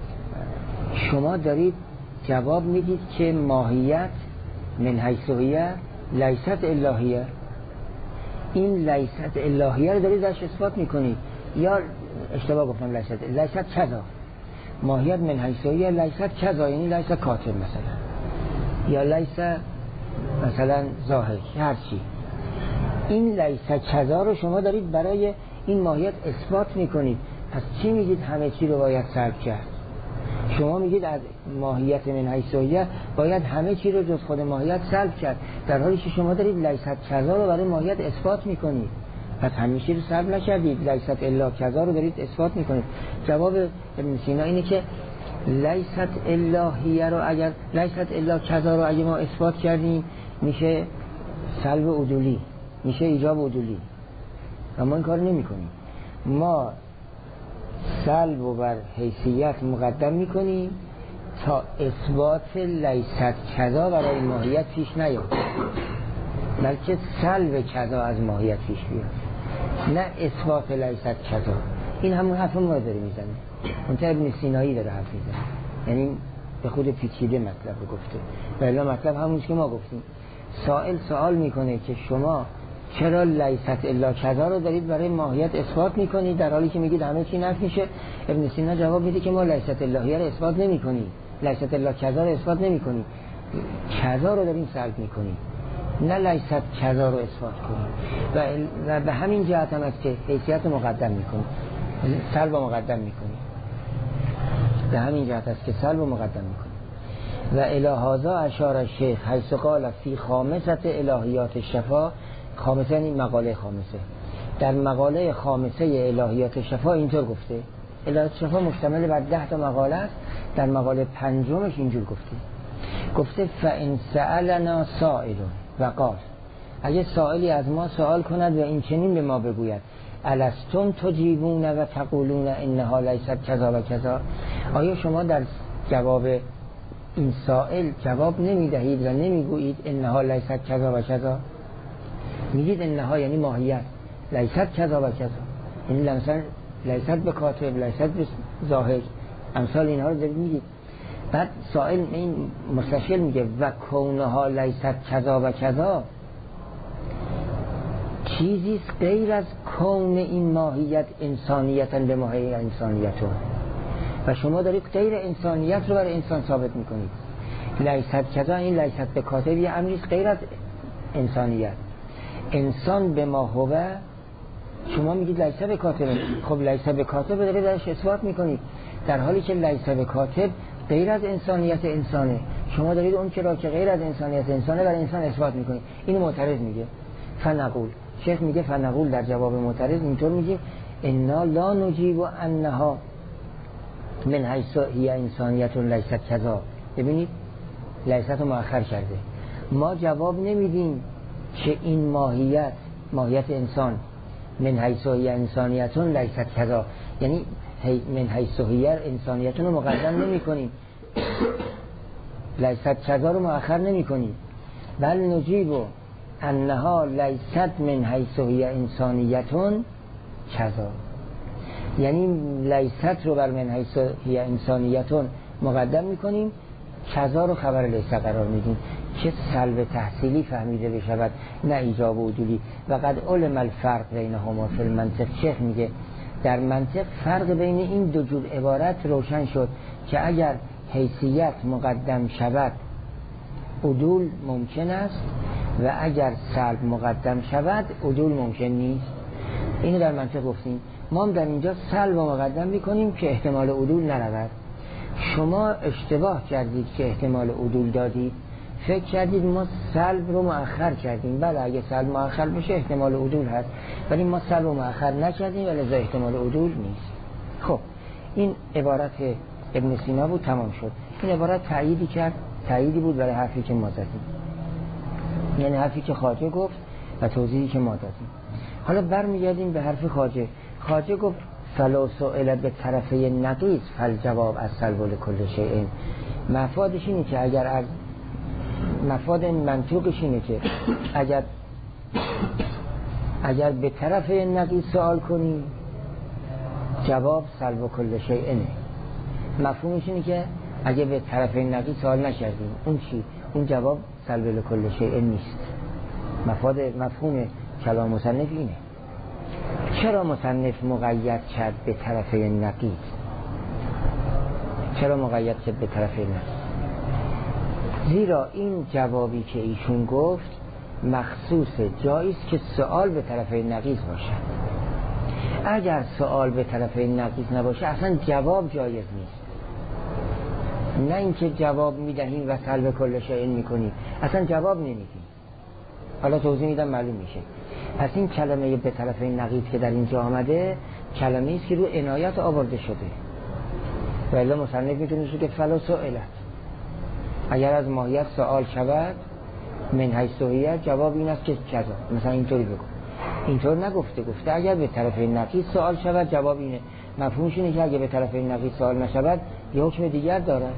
شما دارید جواب میدید که ماهیت من حیث هیه لیست الهیه، این لیست الهیه رو دارید درش اثبات میکنید، یا اشتباه گفتم لیست لیست کذا، ماهیت من حیث هیه لیست کذا یعنی لیست کاتب مثلا، یا لیست مثلا ظاهر، هر چی. این لیست کذا رو شما دارید برای این ماهیت اثبات میکنید. پس چی میگید؟ همه چی رو باید سلب کرد. شما میگید از ماهیت من حیث هیه باید همه چی رو جز خود ماهیت سلب کرد، در حالی که شما دارید لیست کذا رو برای ماهیت اثبات میکنید. پس همه چی رو سلب نکردید، لیست الا کذا رو دارید اثبات میکنید. جواب ابن سینا اینه که لیست الهیه رو اگر لیست الا کذا رو اگه ما اثبات کردیم میشه سلب عدولی، میشه ایجاب عدولی، اما این کار نمی کنیم. ما سلب و بر حیثیت مقدم میکنیم تا اثبات لیست کذا برای ماهیت پیش نیاد، بلکه سلب کذا از ماهیت پیش بیاد، نه اثبات لیست کذا. این همون حرف ما داره میزنه، منتها ابن سینایی داره حرف میزنه، یعنی به خود پیچیده مطلب رو گفته، ولی مطلب همونش که ما گفتیم. سائل سوال میکنه که شما چرا لیست الا کذا رو دارید برای ماهیت اثبات میکنید در حالی که میگید همه چی نفی میشه؟ ابن سینا جواب میده که ما لیست الهیه رو اثبات نمیکنیم، لیست الا کذا رو اثبات نمیکنیم، کذا رو داریم سلب میکنیم، نه لیست کذا رو اثبات کنیم. و به همین جهت هم است که حیثیت مقدم میکنیم، سلب مقدم میکنیم، به همین جهت است که سلب مقدم میکنیم. و الی هذا اشار شیخ حیث قال فی خامسه الهیات شفا، خامسه یعنی مقاله خامسه، در مقاله خامسه الهیات شفا اینطور گفته. الهیات شفا مشتمل بر ده تا مقاله است، در مقاله پنجمش اینجور گفته گفته فان سألنا سائل و قال، اگه سائلی از ما سوال کند و این چنین به ما بگوید الستم تجیبون و تقولون انها لیست کذا و کذا، آیا شما در جواب این سائل جواب نمیدهید و نمیگویید انها لیست کذا و کذا؟ میگید انها یعنی ماهیت، لیست کذا و کذا یعنی مثلا لیست به کاتب، لیست به ظاهر، امثال اینها رو دارید میگید. بعد سائل این مستشکل میگه و کونها لیست کذا و کذا، چیزیست غیر از کون این ماهیت انسانیتن به ماهیت انسانیتون. و شما دارید غیر انسانیت رو برای انسان ثابت میکنید. لیست کذا، این لیست به کاتب یه امریست غیر از انسانیت. انسان به ما هوه، شما میگید لیست به کاتب، خب لیست به کاتب دارید درش اثبات میکنید، در حالی که لیست به کاتب غیر از انسانیت انسانه، شما دارید اون که را که غیر از انسانیت انسانه برای انسان اثبات میکنید. اینو معترض میگه. فنقول، شیخ میگه فنقول در جواب معترض اینطور میگه انا لا نجیب انها من حیث هی انسانیت لیست کذا. ببینید لیست رو مؤخر کرده. ما جواب نمیدیم که این ماهیت، ماهیت انسان من حیث هی انسانیت لیست کذا، یعنی من حیث هی انسانیت رو مقدم نمی کنیم، لیست کذا رو مؤخر نمی کنیم، بل نجیب انها لیست من حیث هی انسانیت کذا، یعنی لیست رو بر من حیث هی انسانیت مقدم میکنیم، کذا رو خبر لیست قرار میدیم که سلب تحصیلی فهمیده بشود نه ایجاب و عدولی. و قد علم الفرق بینهما فی المنطق. شیخ میگه در منطق فرق بین این دو جور عبارت روشن شد که اگر حیثیت مقدم شود عدول ممکن است و اگر سلب مقدم شود عدول ممکن نیست. اینو در منطق گفتیم. ما هم در اینجا سلب مقدم میکنیم که احتمال عدول نرود. شما اشتباه کردید که احتمال عدول دادید، فکر کردید ما سلب رو مؤخر کردیم. بله اگه سلب مؤخر بشه احتمال عدول هست، ولی ما سلب رو مؤخر نکردیم و لذا احتمال عدول نیست. خب این عبارت ابن سینا بود، تمام شد. این عبارت تأییدی کرد، تأییدی بود برای حرفی که ما زدیم، یعنی حرفی که خواجه گفت و توضیحی که ما دادیم. حالا برمیگردیم به حرف خواجه. خواجه گفت فلو سئل به طرفه نقیض فالجواب از سلب لکل شیء. مفادش اینه که اگر از مفاد منطوقش اینه که اگر اگر به طرف نقیض سوال کنی جواب سلب کل شیء. مفهومش اینه که اگه به طرف نقیض سوال نکردیم اون چی؟ اون جواب سلب لکل شیء نیست. مفاد مفهوم کلام مصنف اینه. چرا مصنف مقید کرد به طرف نقیض؟ چرا مقید کرد به طرف نقیض؟ زیرا این جوابی که ایشون گفت مخصوص جاییست که سوال به طرف نقیض باشد. اگر سوال به طرف نقیض نباشه اصلا جواب جایز نیست. نه اینکه جواب میدهیم و سلب کل شیء میکنیم، اصلا جواب نمیدیم. حالا توضیح میدم معلوم میشه. پس این کلمه به طرف نقیض که در اینجا آمده کلمه است که رو عنایت آورده شده. و الا مصنف میتونه که فلا سئلت، اگر از ماهیت سوال شود من حیث هی جواب این است که کذا، مثلا اینطوری بگو. اینطور نگفته، گفته اگر به طرف نقیض سوال شود جواب اینه. مفهومش اینه که اگر به طرف نقیض سوال نشود یه حکم دیگر دارد.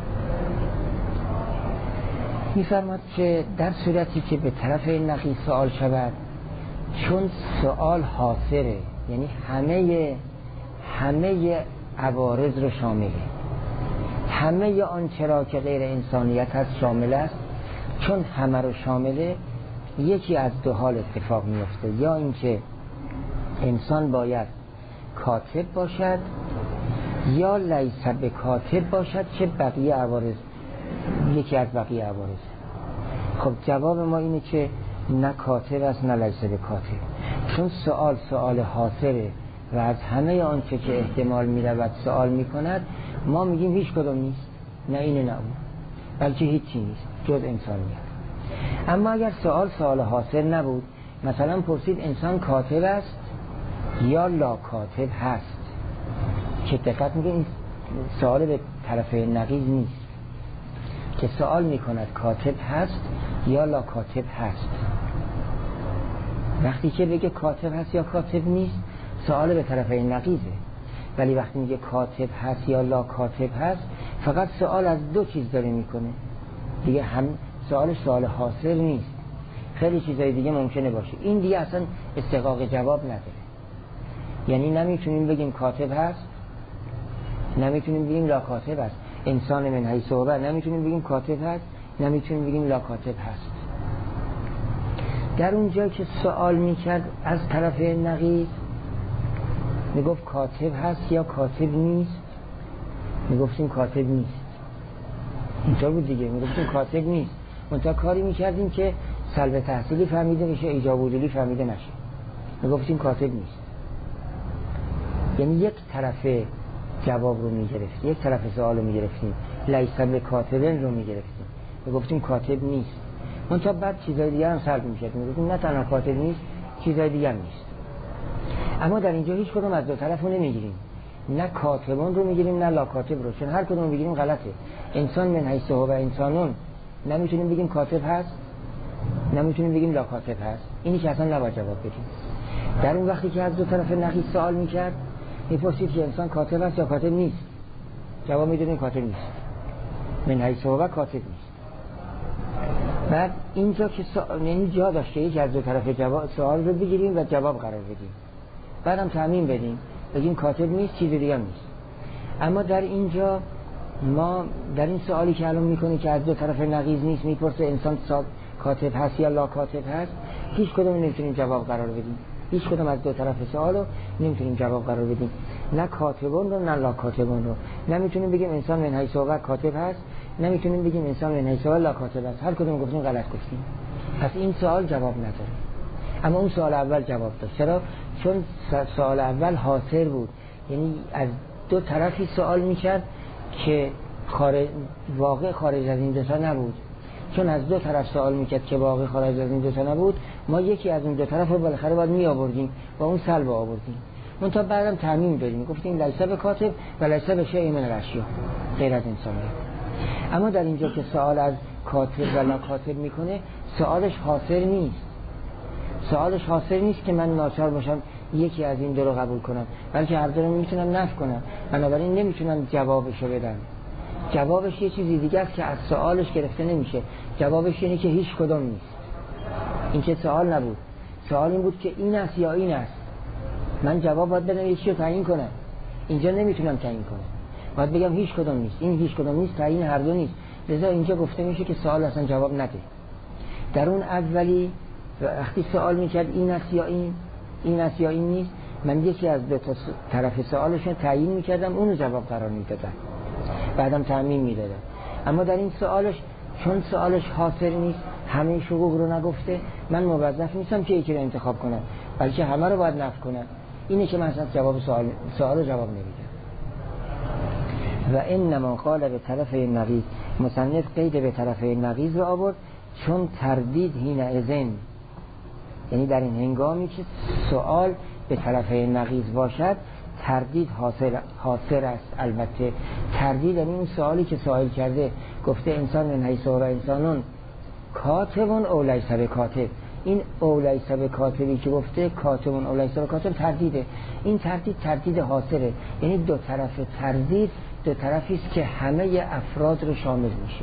می‌فرماد که در صورتی که به طرف نقیض سوال شود، چون سوال حاصره، یعنی همه همه عوارض رو شامله، همه آن چرا که غیر انسانیت هست شامل است. چون همه رو شامله یکی از دو حال اتفاق میفته، یا اینکه انسان باید کاتب باشد یا لیس به کاتب باشد که بقیه عوارض یکی از بقیه عوارض. خب جواب ما اینه که نه کاتب است نه لیس به کاتب، چون سوال سوال حاصره و از همه آنچه که احتمال میرود سوال میکند. ما میگیم هیچ کدوم نیست، نه اینه نه اون، بلکه هیچی نیست جز انسانیت. اما اگر سوال سوال حاصل نبود، مثلا پرسید انسان کاتب است یا لا کاتب هست، که دقت میگه این سوال به طرف نقیض نیست، که سوال میکند کاتب هست یا لا کاتب هست. وقتی که بگه کاتب هست یا کاتب نیست سوال به طرف نقیضه، ولی وقتی میگه کاتب هست یا لا کاتب هست فقط سوال از دو چیز داره میکنه دیگه. هم سوال سوال حاصل نیست، خیلی چیزای دیگه ممکنه باشه. این دیگه اصلا استحقاق جواب نداره. یعنی نمیتونیم بگیم کاتب هست، نمیتونیم بگیم لا کاتب هست. انسان من حیث هو نمیتونیم بگیم کاتب هست، نمیتونیم بگیم لا کاتب هست. در اونجا که سوال میکرد از طرف نقیض، میگفت کاتب هست یا کاتب نیست، میگفتیم کاتب نیست. اینطور بود دیگه، میگفتیم کاتب نیست. منتها کاری میکردیم که سلب تحصیلی فهمیده میشه، ایجاب وجودی فهمیده نشه. میگفتیم کاتب نیست. یعنی یک طرف جواب رو میگرفت، یک طرف سوال رو میگرفتیم، لیس به کاتبن رو میگرفتیم، میگفتیم کاتب نیست. منتها بعد چیزای دیگه هم سلب میشد، میگفتیم نه تنها کاتب نیست، چیزای دیگه هم نیست. اما در اینجا هیچ کدوم از دو طرف رو نمیگیریم، نه کاتبان رو میگیریم نه لا کاتب رو، چون هر کدوم رو بگیریم غلطه. انسان من حیث هو و انسانون، نمیتونیم بگیم کاتب هست، نمیتونیم بگیم لا کاتب هست. اینی که اصلا نباید جواب بدیم. در اون وقتی که از دو طرف نقیض سوال میکرد، میپرسید که انسان کاتب است یا کاتب نیست، جواب میدونیم کاتب نیست، من حیث هو و کاتب نیست. بعد اینجا که سوال یعنی جا داشت که یکی از دو طرف جواب سوال رو بگیریم و جواب قرار بدیم، بعدم تعمیم بدیم بگیم کاتب نیست، چیز دیگه نیست. اما در اینجا ما در این سوالی که الان میکنی که از دو طرف نقیض نیست، میپرسه انسان کاتب هست یا لا کاتب هست، هیچ کدوم نمیتونیم جواب قرار بدیم. هیچ کدوم از دو طرف سوال رو نمیتونیم جواب قرار بدیم، نه کاتبون رو نه لا کاتبون رو. نمیتونیم بگیم انسان من حیث هو کاتب هست، نمیتونیم بگیم انسان من حیث هو لا کاتب هست. هر کدوم گفتیم غلط گفتیم. پس این سوال جواب نداره. اما اون سوال اول جواب داشت. چرا؟ چون سوال اول حاصر بود، یعنی از دو طرفی سوال میکرد که خارج واقع خارج از این دو تا نبود. چون از دو طرف سوال میکرد که واقع خارج از این دو تا نبود، ما یکی از اون دو طرف رو بالاخره باید می آوردیم و اون سلب آوردیم. منتها بعدم تعمیم داریم، گفتیم لیس به کاتب و لیس به شیء من الاشیاء، غیر از انسانیت. اما در اینجا که سوال از کاتب و لا کاتب میکنه، سوالش حاصر نیست. سوالش حاصر نیست که من ناچار باشم یکی از این دو رو قبول کنم، بلکه هر دو رو میتونم نفی کنم. بنابراین نمیتونم جوابشو بدم. جوابش یه چیزی دیگه است که از سوالش گرفته نمیشه. جوابش اینه که هیچ کدوم نیست. این که سوال نبود. سوال این بود که این است یا این است. من جواب باید بدم یکی رو تعیین کنم. اینجا نمیتونم تعیین کنم. باید بگم هیچ کدوم نیست. این هیچ کدوم نیست، تعیین هر دو نیست. لذا اینجا گفته میشه که سوال اصلا جواب نده. در اون اولی وقتی سوال میکرد این است یا این، این است یا این نیست، من یکی از دو تا طرف سوالشون تعیین میکردم، اونو جواب قرار میدادم، بعدم تعمیم میدادم. اما در این سوالش چون سوالش حاصر نیست، همه حقوق رو نگفته، من موظف نیستم که یکی رو انتخاب کنم، بلکه همه رو باید نفی کنم. اینه که من اصلا جواب سوال سوال رو جواب نمیدم. و انما قال به طرف نقیض، مصنف قید به طرف نقیض رو آورد چون تردید هین اذن، یعنی در این هنگامی که سوال به طرف نقیض باشد تردید حاصل حاصل است. البته تردید یعنی اون سوالی که سوال کرده گفته انسان من حیث هو و انسانون کاتبون او لیس به کاتب، این او لیس به کاتبی که گفته کاتبون او لیس به کاتب تردیده. این تردید تردید حاصله، یعنی دو طرف تردید دو طرفی است که همه افراد رو شامل میشه،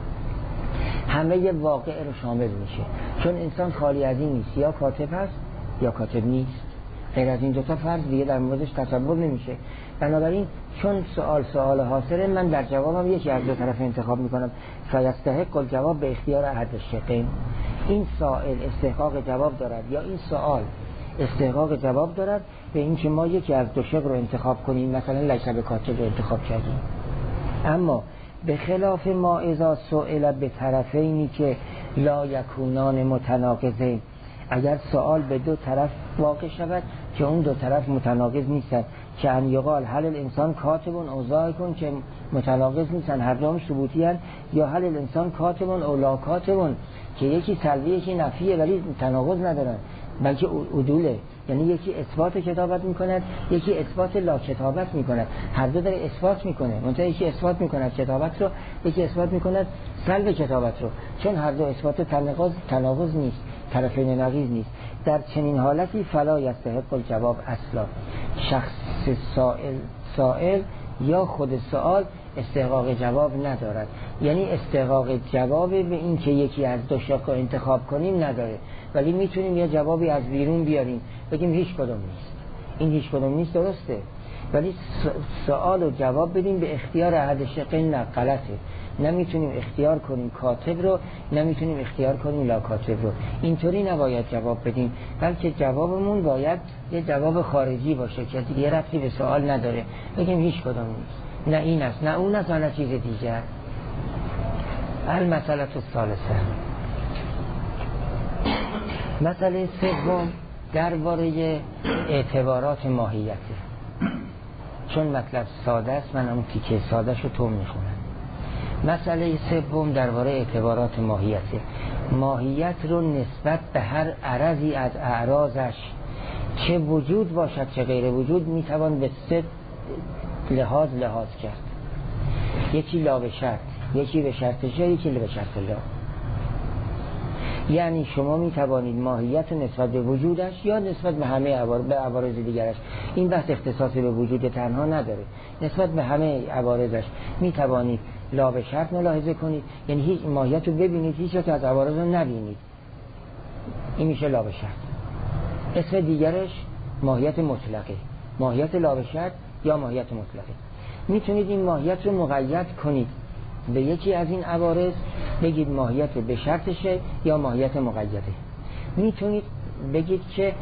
همه واقع رو شامل میشه. چون انسان خالی از این نیست، یا کاتب هست یا کاتب نیست. غیر از این دو تا فرض دیگه در موردش تصور نمیشه. بنابراین چون سوال سوال حاصله، من در جوابم یکی از دو طرف انتخاب میکنم. فیستحق الجواب به اختیار احد الشقین، این سائل استحقاق جواب دارد یا این سوال استحقاق جواب دارد به این که ما یکی از دو شق رو انتخاب کنیم، مثلا لیس به کاتب رو انتخاب کردیم. اما به خلاف ما اذا سئل به طرفینی که لا یکونان متناقضین، اگر سوال به دو طرف واقع شود که اون دو طرف متناقض نیستن، که ان یقال هل الانسان کاتبون او ضاحکون، که متناقض نیستن، هر دوم ثبوتی ان، یا هل الانسان کاتبون او لا کاتبون، که یکی سلبی یکی نفیه ولی تناقض ندارن بلکه عدوله، یعنی یکی اثبات کتابت میکند یکی اثبات لا کتابت میکند، هر دو داره اثبات میکنه، منتها یکی اثبات میکند کتابت رو، یکی اثبات میکند سلب کتابت رو، چون هر دو اثبات تناقض تناقض نیست، طرفین نقیض نیست. در چنین حالتی فلا یستحق الجواب اصلا، شخص سائل سائل یا خود سوال استحقاق جواب ندارد. یعنی استحقاق جواب به این که یکی از دو شق رو انتخاب کنیم نداره، ولی میتونیم یه جوابی از بیرون بیاریم بگیم هیچ کدوم نیست. این هیچ کدوم نیست درسته، ولی سوال و جواب بدیم به اختیار احد شقین نه، غلطه. نمیتونیم اختیار کنیم کاتب رو، نمیتونیم اختیار کنیم لا کاتب رو. اینطوری نباید جواب بدیم، بلکه جوابمون باید یه جواب خارجی باشه که دیگه ربطی به سوال نداره، بگیم هیچ کدوم نیست. نه این است نه اون است نه چیز دیگر. المسئله الثالثه، مسئله سوم درباره اعتبارات ماهیتی. چون مطلب ساده است من اون تیکه ساده شو تو میخونم. مسئله سوم درباره اعتبارات ماهیتی. ماهیت رو نسبت به هر عرضی از اعراضش چه وجود باشد چه غیر وجود میتوان به سه لحاظ لحاظ کرد. یکی لا به شرط، یکی به شرط شرط، یکی به شرط لا. یعنی شما میتوانید ماهیت نسبت به وجودش یا نسبت به همه عوارض به عوارض دیگرش، این بحث اختصاصی به وجود تنها نداره، نسبت به همه عوارضش میتوانید لا به شرط ملاحظه کنید، یعنی هیچ ماهیت رو ببینید هیچ یک از عوارض رو نبینید، این میشه لا به شرط. اسم دیگرش ماهیت مطلقه، ماهیت لا به شرط یا ماهیت مطلقه. میتونید این ماهیت رو مقید کنید به یکی از این عوارض، بگید ماهیت به شرط شی یا ماهیت مقیده. میتونید بگید که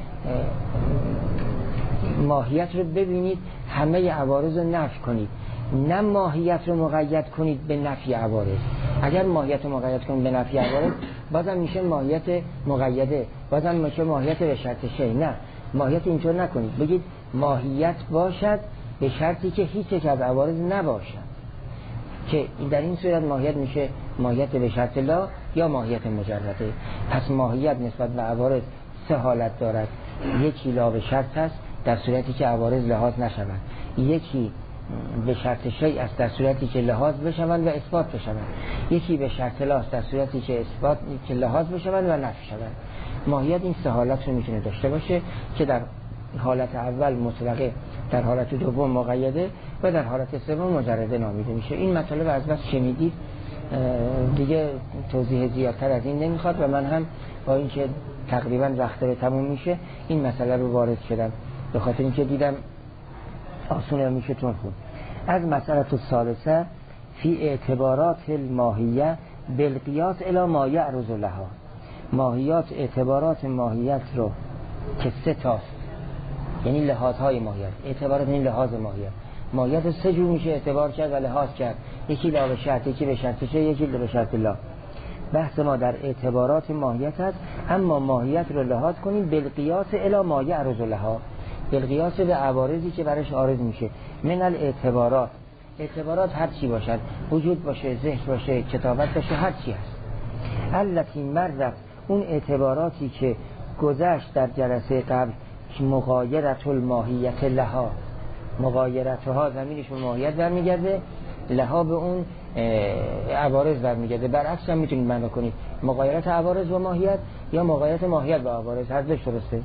ماهیت رو ببینید همه عوارض رو نفی کنید، نه ماهیت رو مقید کنید به نفی عوارض. اگر ماهیت رو مقید کنید به نفی عوارض بازم میشه ماهیت مقیده، بازم میشه ماهیت به شرط شی. نه، ماهیت اینطور نکنید، بگید ماهیت باشد به شرطی که هیچ یک از عوارض نباشد، که در این صورت ماهیت میشه ماهیت به شرط لا یا ماهیت مجرده. پس ماهیت نسبت به عوارض سه حالت دارد. یکی لا به شرط است در صورتی که عوارض لحاظ نشوند، یکی به شرط شی است در صورتی که لحاظ بشوند و اثبات بشوند، یکی به شرط لا است در صورتی که اثبات که لحاظ بشوند و نفی شوند. ماهیت این سه حالت رو میتونه داشته باشه که در حالت اول مطلقه، در حالت دوم مقیده و در حالت سوم مجرده نامیده میشه. این مطالب از بس شنیدید، دیگه توضیح زیادتر از این نمیخواد و من هم با اینکه تقریبا وقت داره تموم میشه این مسئله رو وارد شدم به خاطر اینکه دیدم آسونه میشه تون خود. از مسئله الثالثه فی اعتبارات الماهیه بالقیاس الی ما یعرض لها. ماهیات اعتبارات ماهیت رو که سه تاست، یعنی لحاظهای ماهیت، اعتبارات این لحاظ ماهیت. ماهیت رو سه جور میشه اعتبار کرد و لحاظ کرد، یکی لا به شرط، یکی به شرط شی، یکی به شرط لا. بحث ما در اعتبارات ماهیت هست، اما ماهیت رو لحاظ کنیم بالقیاس الی ما یعرض لها، بالقیاس به عوارضی که برش عارض میشه. من الاعتبارات، اعتبارات هر چی باشد، وجود باشه، ذهن باشه، کتابت باشه، هر چی هست. التی مرت، اون اعتباراتی که گذشت در جلسه قبل، مغایرت الماهیت لها، مغایرتها زمینش به ماهیت برمیگرده، لها به اون عوارض برمیگرده. برعکس هم میتونید معنا کنید، مغایرت عوارض با ماهیت یا مغایرت ماهیت با عوارض، هر دوش درسته.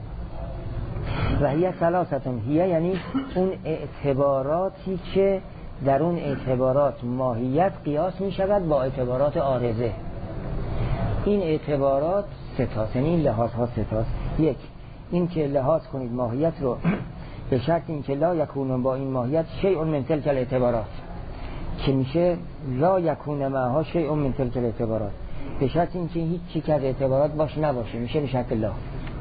و هی ثلاثتون، هی یعنی اون اعتباراتی که در اون اعتبارات ماهیت قیاس میشود با اعتبارات عارضه. این اعتبارات سه تاست، یعنی این لحاظ ها سه تاست. یک، این که لحاظ کنید ماهیت رو به شرط این که لا یکون با این ماهیت شیء من تلک الاعتبارات، که میشه لا یکون معها شیء من تلک الاعتبارات، به شرط این که هیچ چیز از اعتبارات باش نباشه، میشه به شرط لا.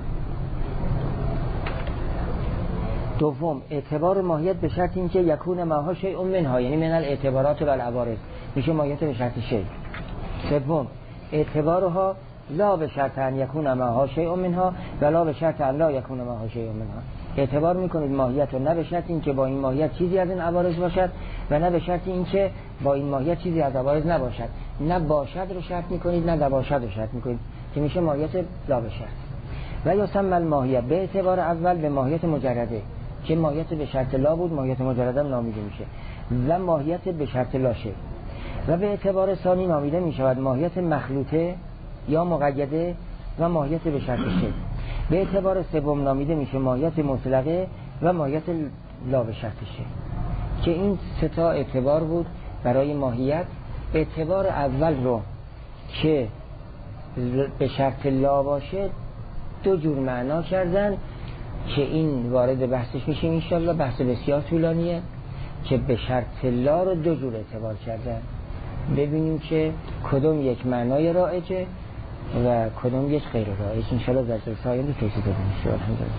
دوم، اعتبار ماهیت به شرط این که یکون معها شیء منها، یعنی من الاعتبارات و العوارض، میشه ماهیت به شرط شیء. سوم، اعتبارها لا به شرط ان یکون معها شیء منها و لا به شرط ان لا یکون معها شیء منها. اعتبار میکنید ماهیت رو نه به شرط این که با این ماهیت چیزی از این عوارض باشد و نه به شرط این که با این ماهیت چیزی از عوارض نباشد. نه باشد رو شرط میکنید نه نباشد رو شرط میکنید، که میشه ماهیت لا به شرط. و یا سم الماهیت به اعتبار اول به ماهیت مجرده، که ماهیت به شرط لا بود، ماهیت مجرده نامیده میشه، و ماهیت به شرط لا شه. و به اعتبار ثانی نامیده میشود ماهیت مخلوطه یا مقیده و ماهیت به شرط شه. به اعتبار سوم نامیده میشه ماهیت مطلقه و ماهیت لا به شرط شه، که این سه تا اعتبار بود برای ماهیت. اعتبار اول رو که به شرط لا باشه دو جور معنا کردن که این وارد بحثش میشه انشالله، بحث بسیار طولانیه، که به شرط لا رو دو جور اعتبار کردن. ببینیم که کدوم یک معنای رایجه و کدوم یک غیر رایج، انشالله در جلسه آینده توضیح بدیم.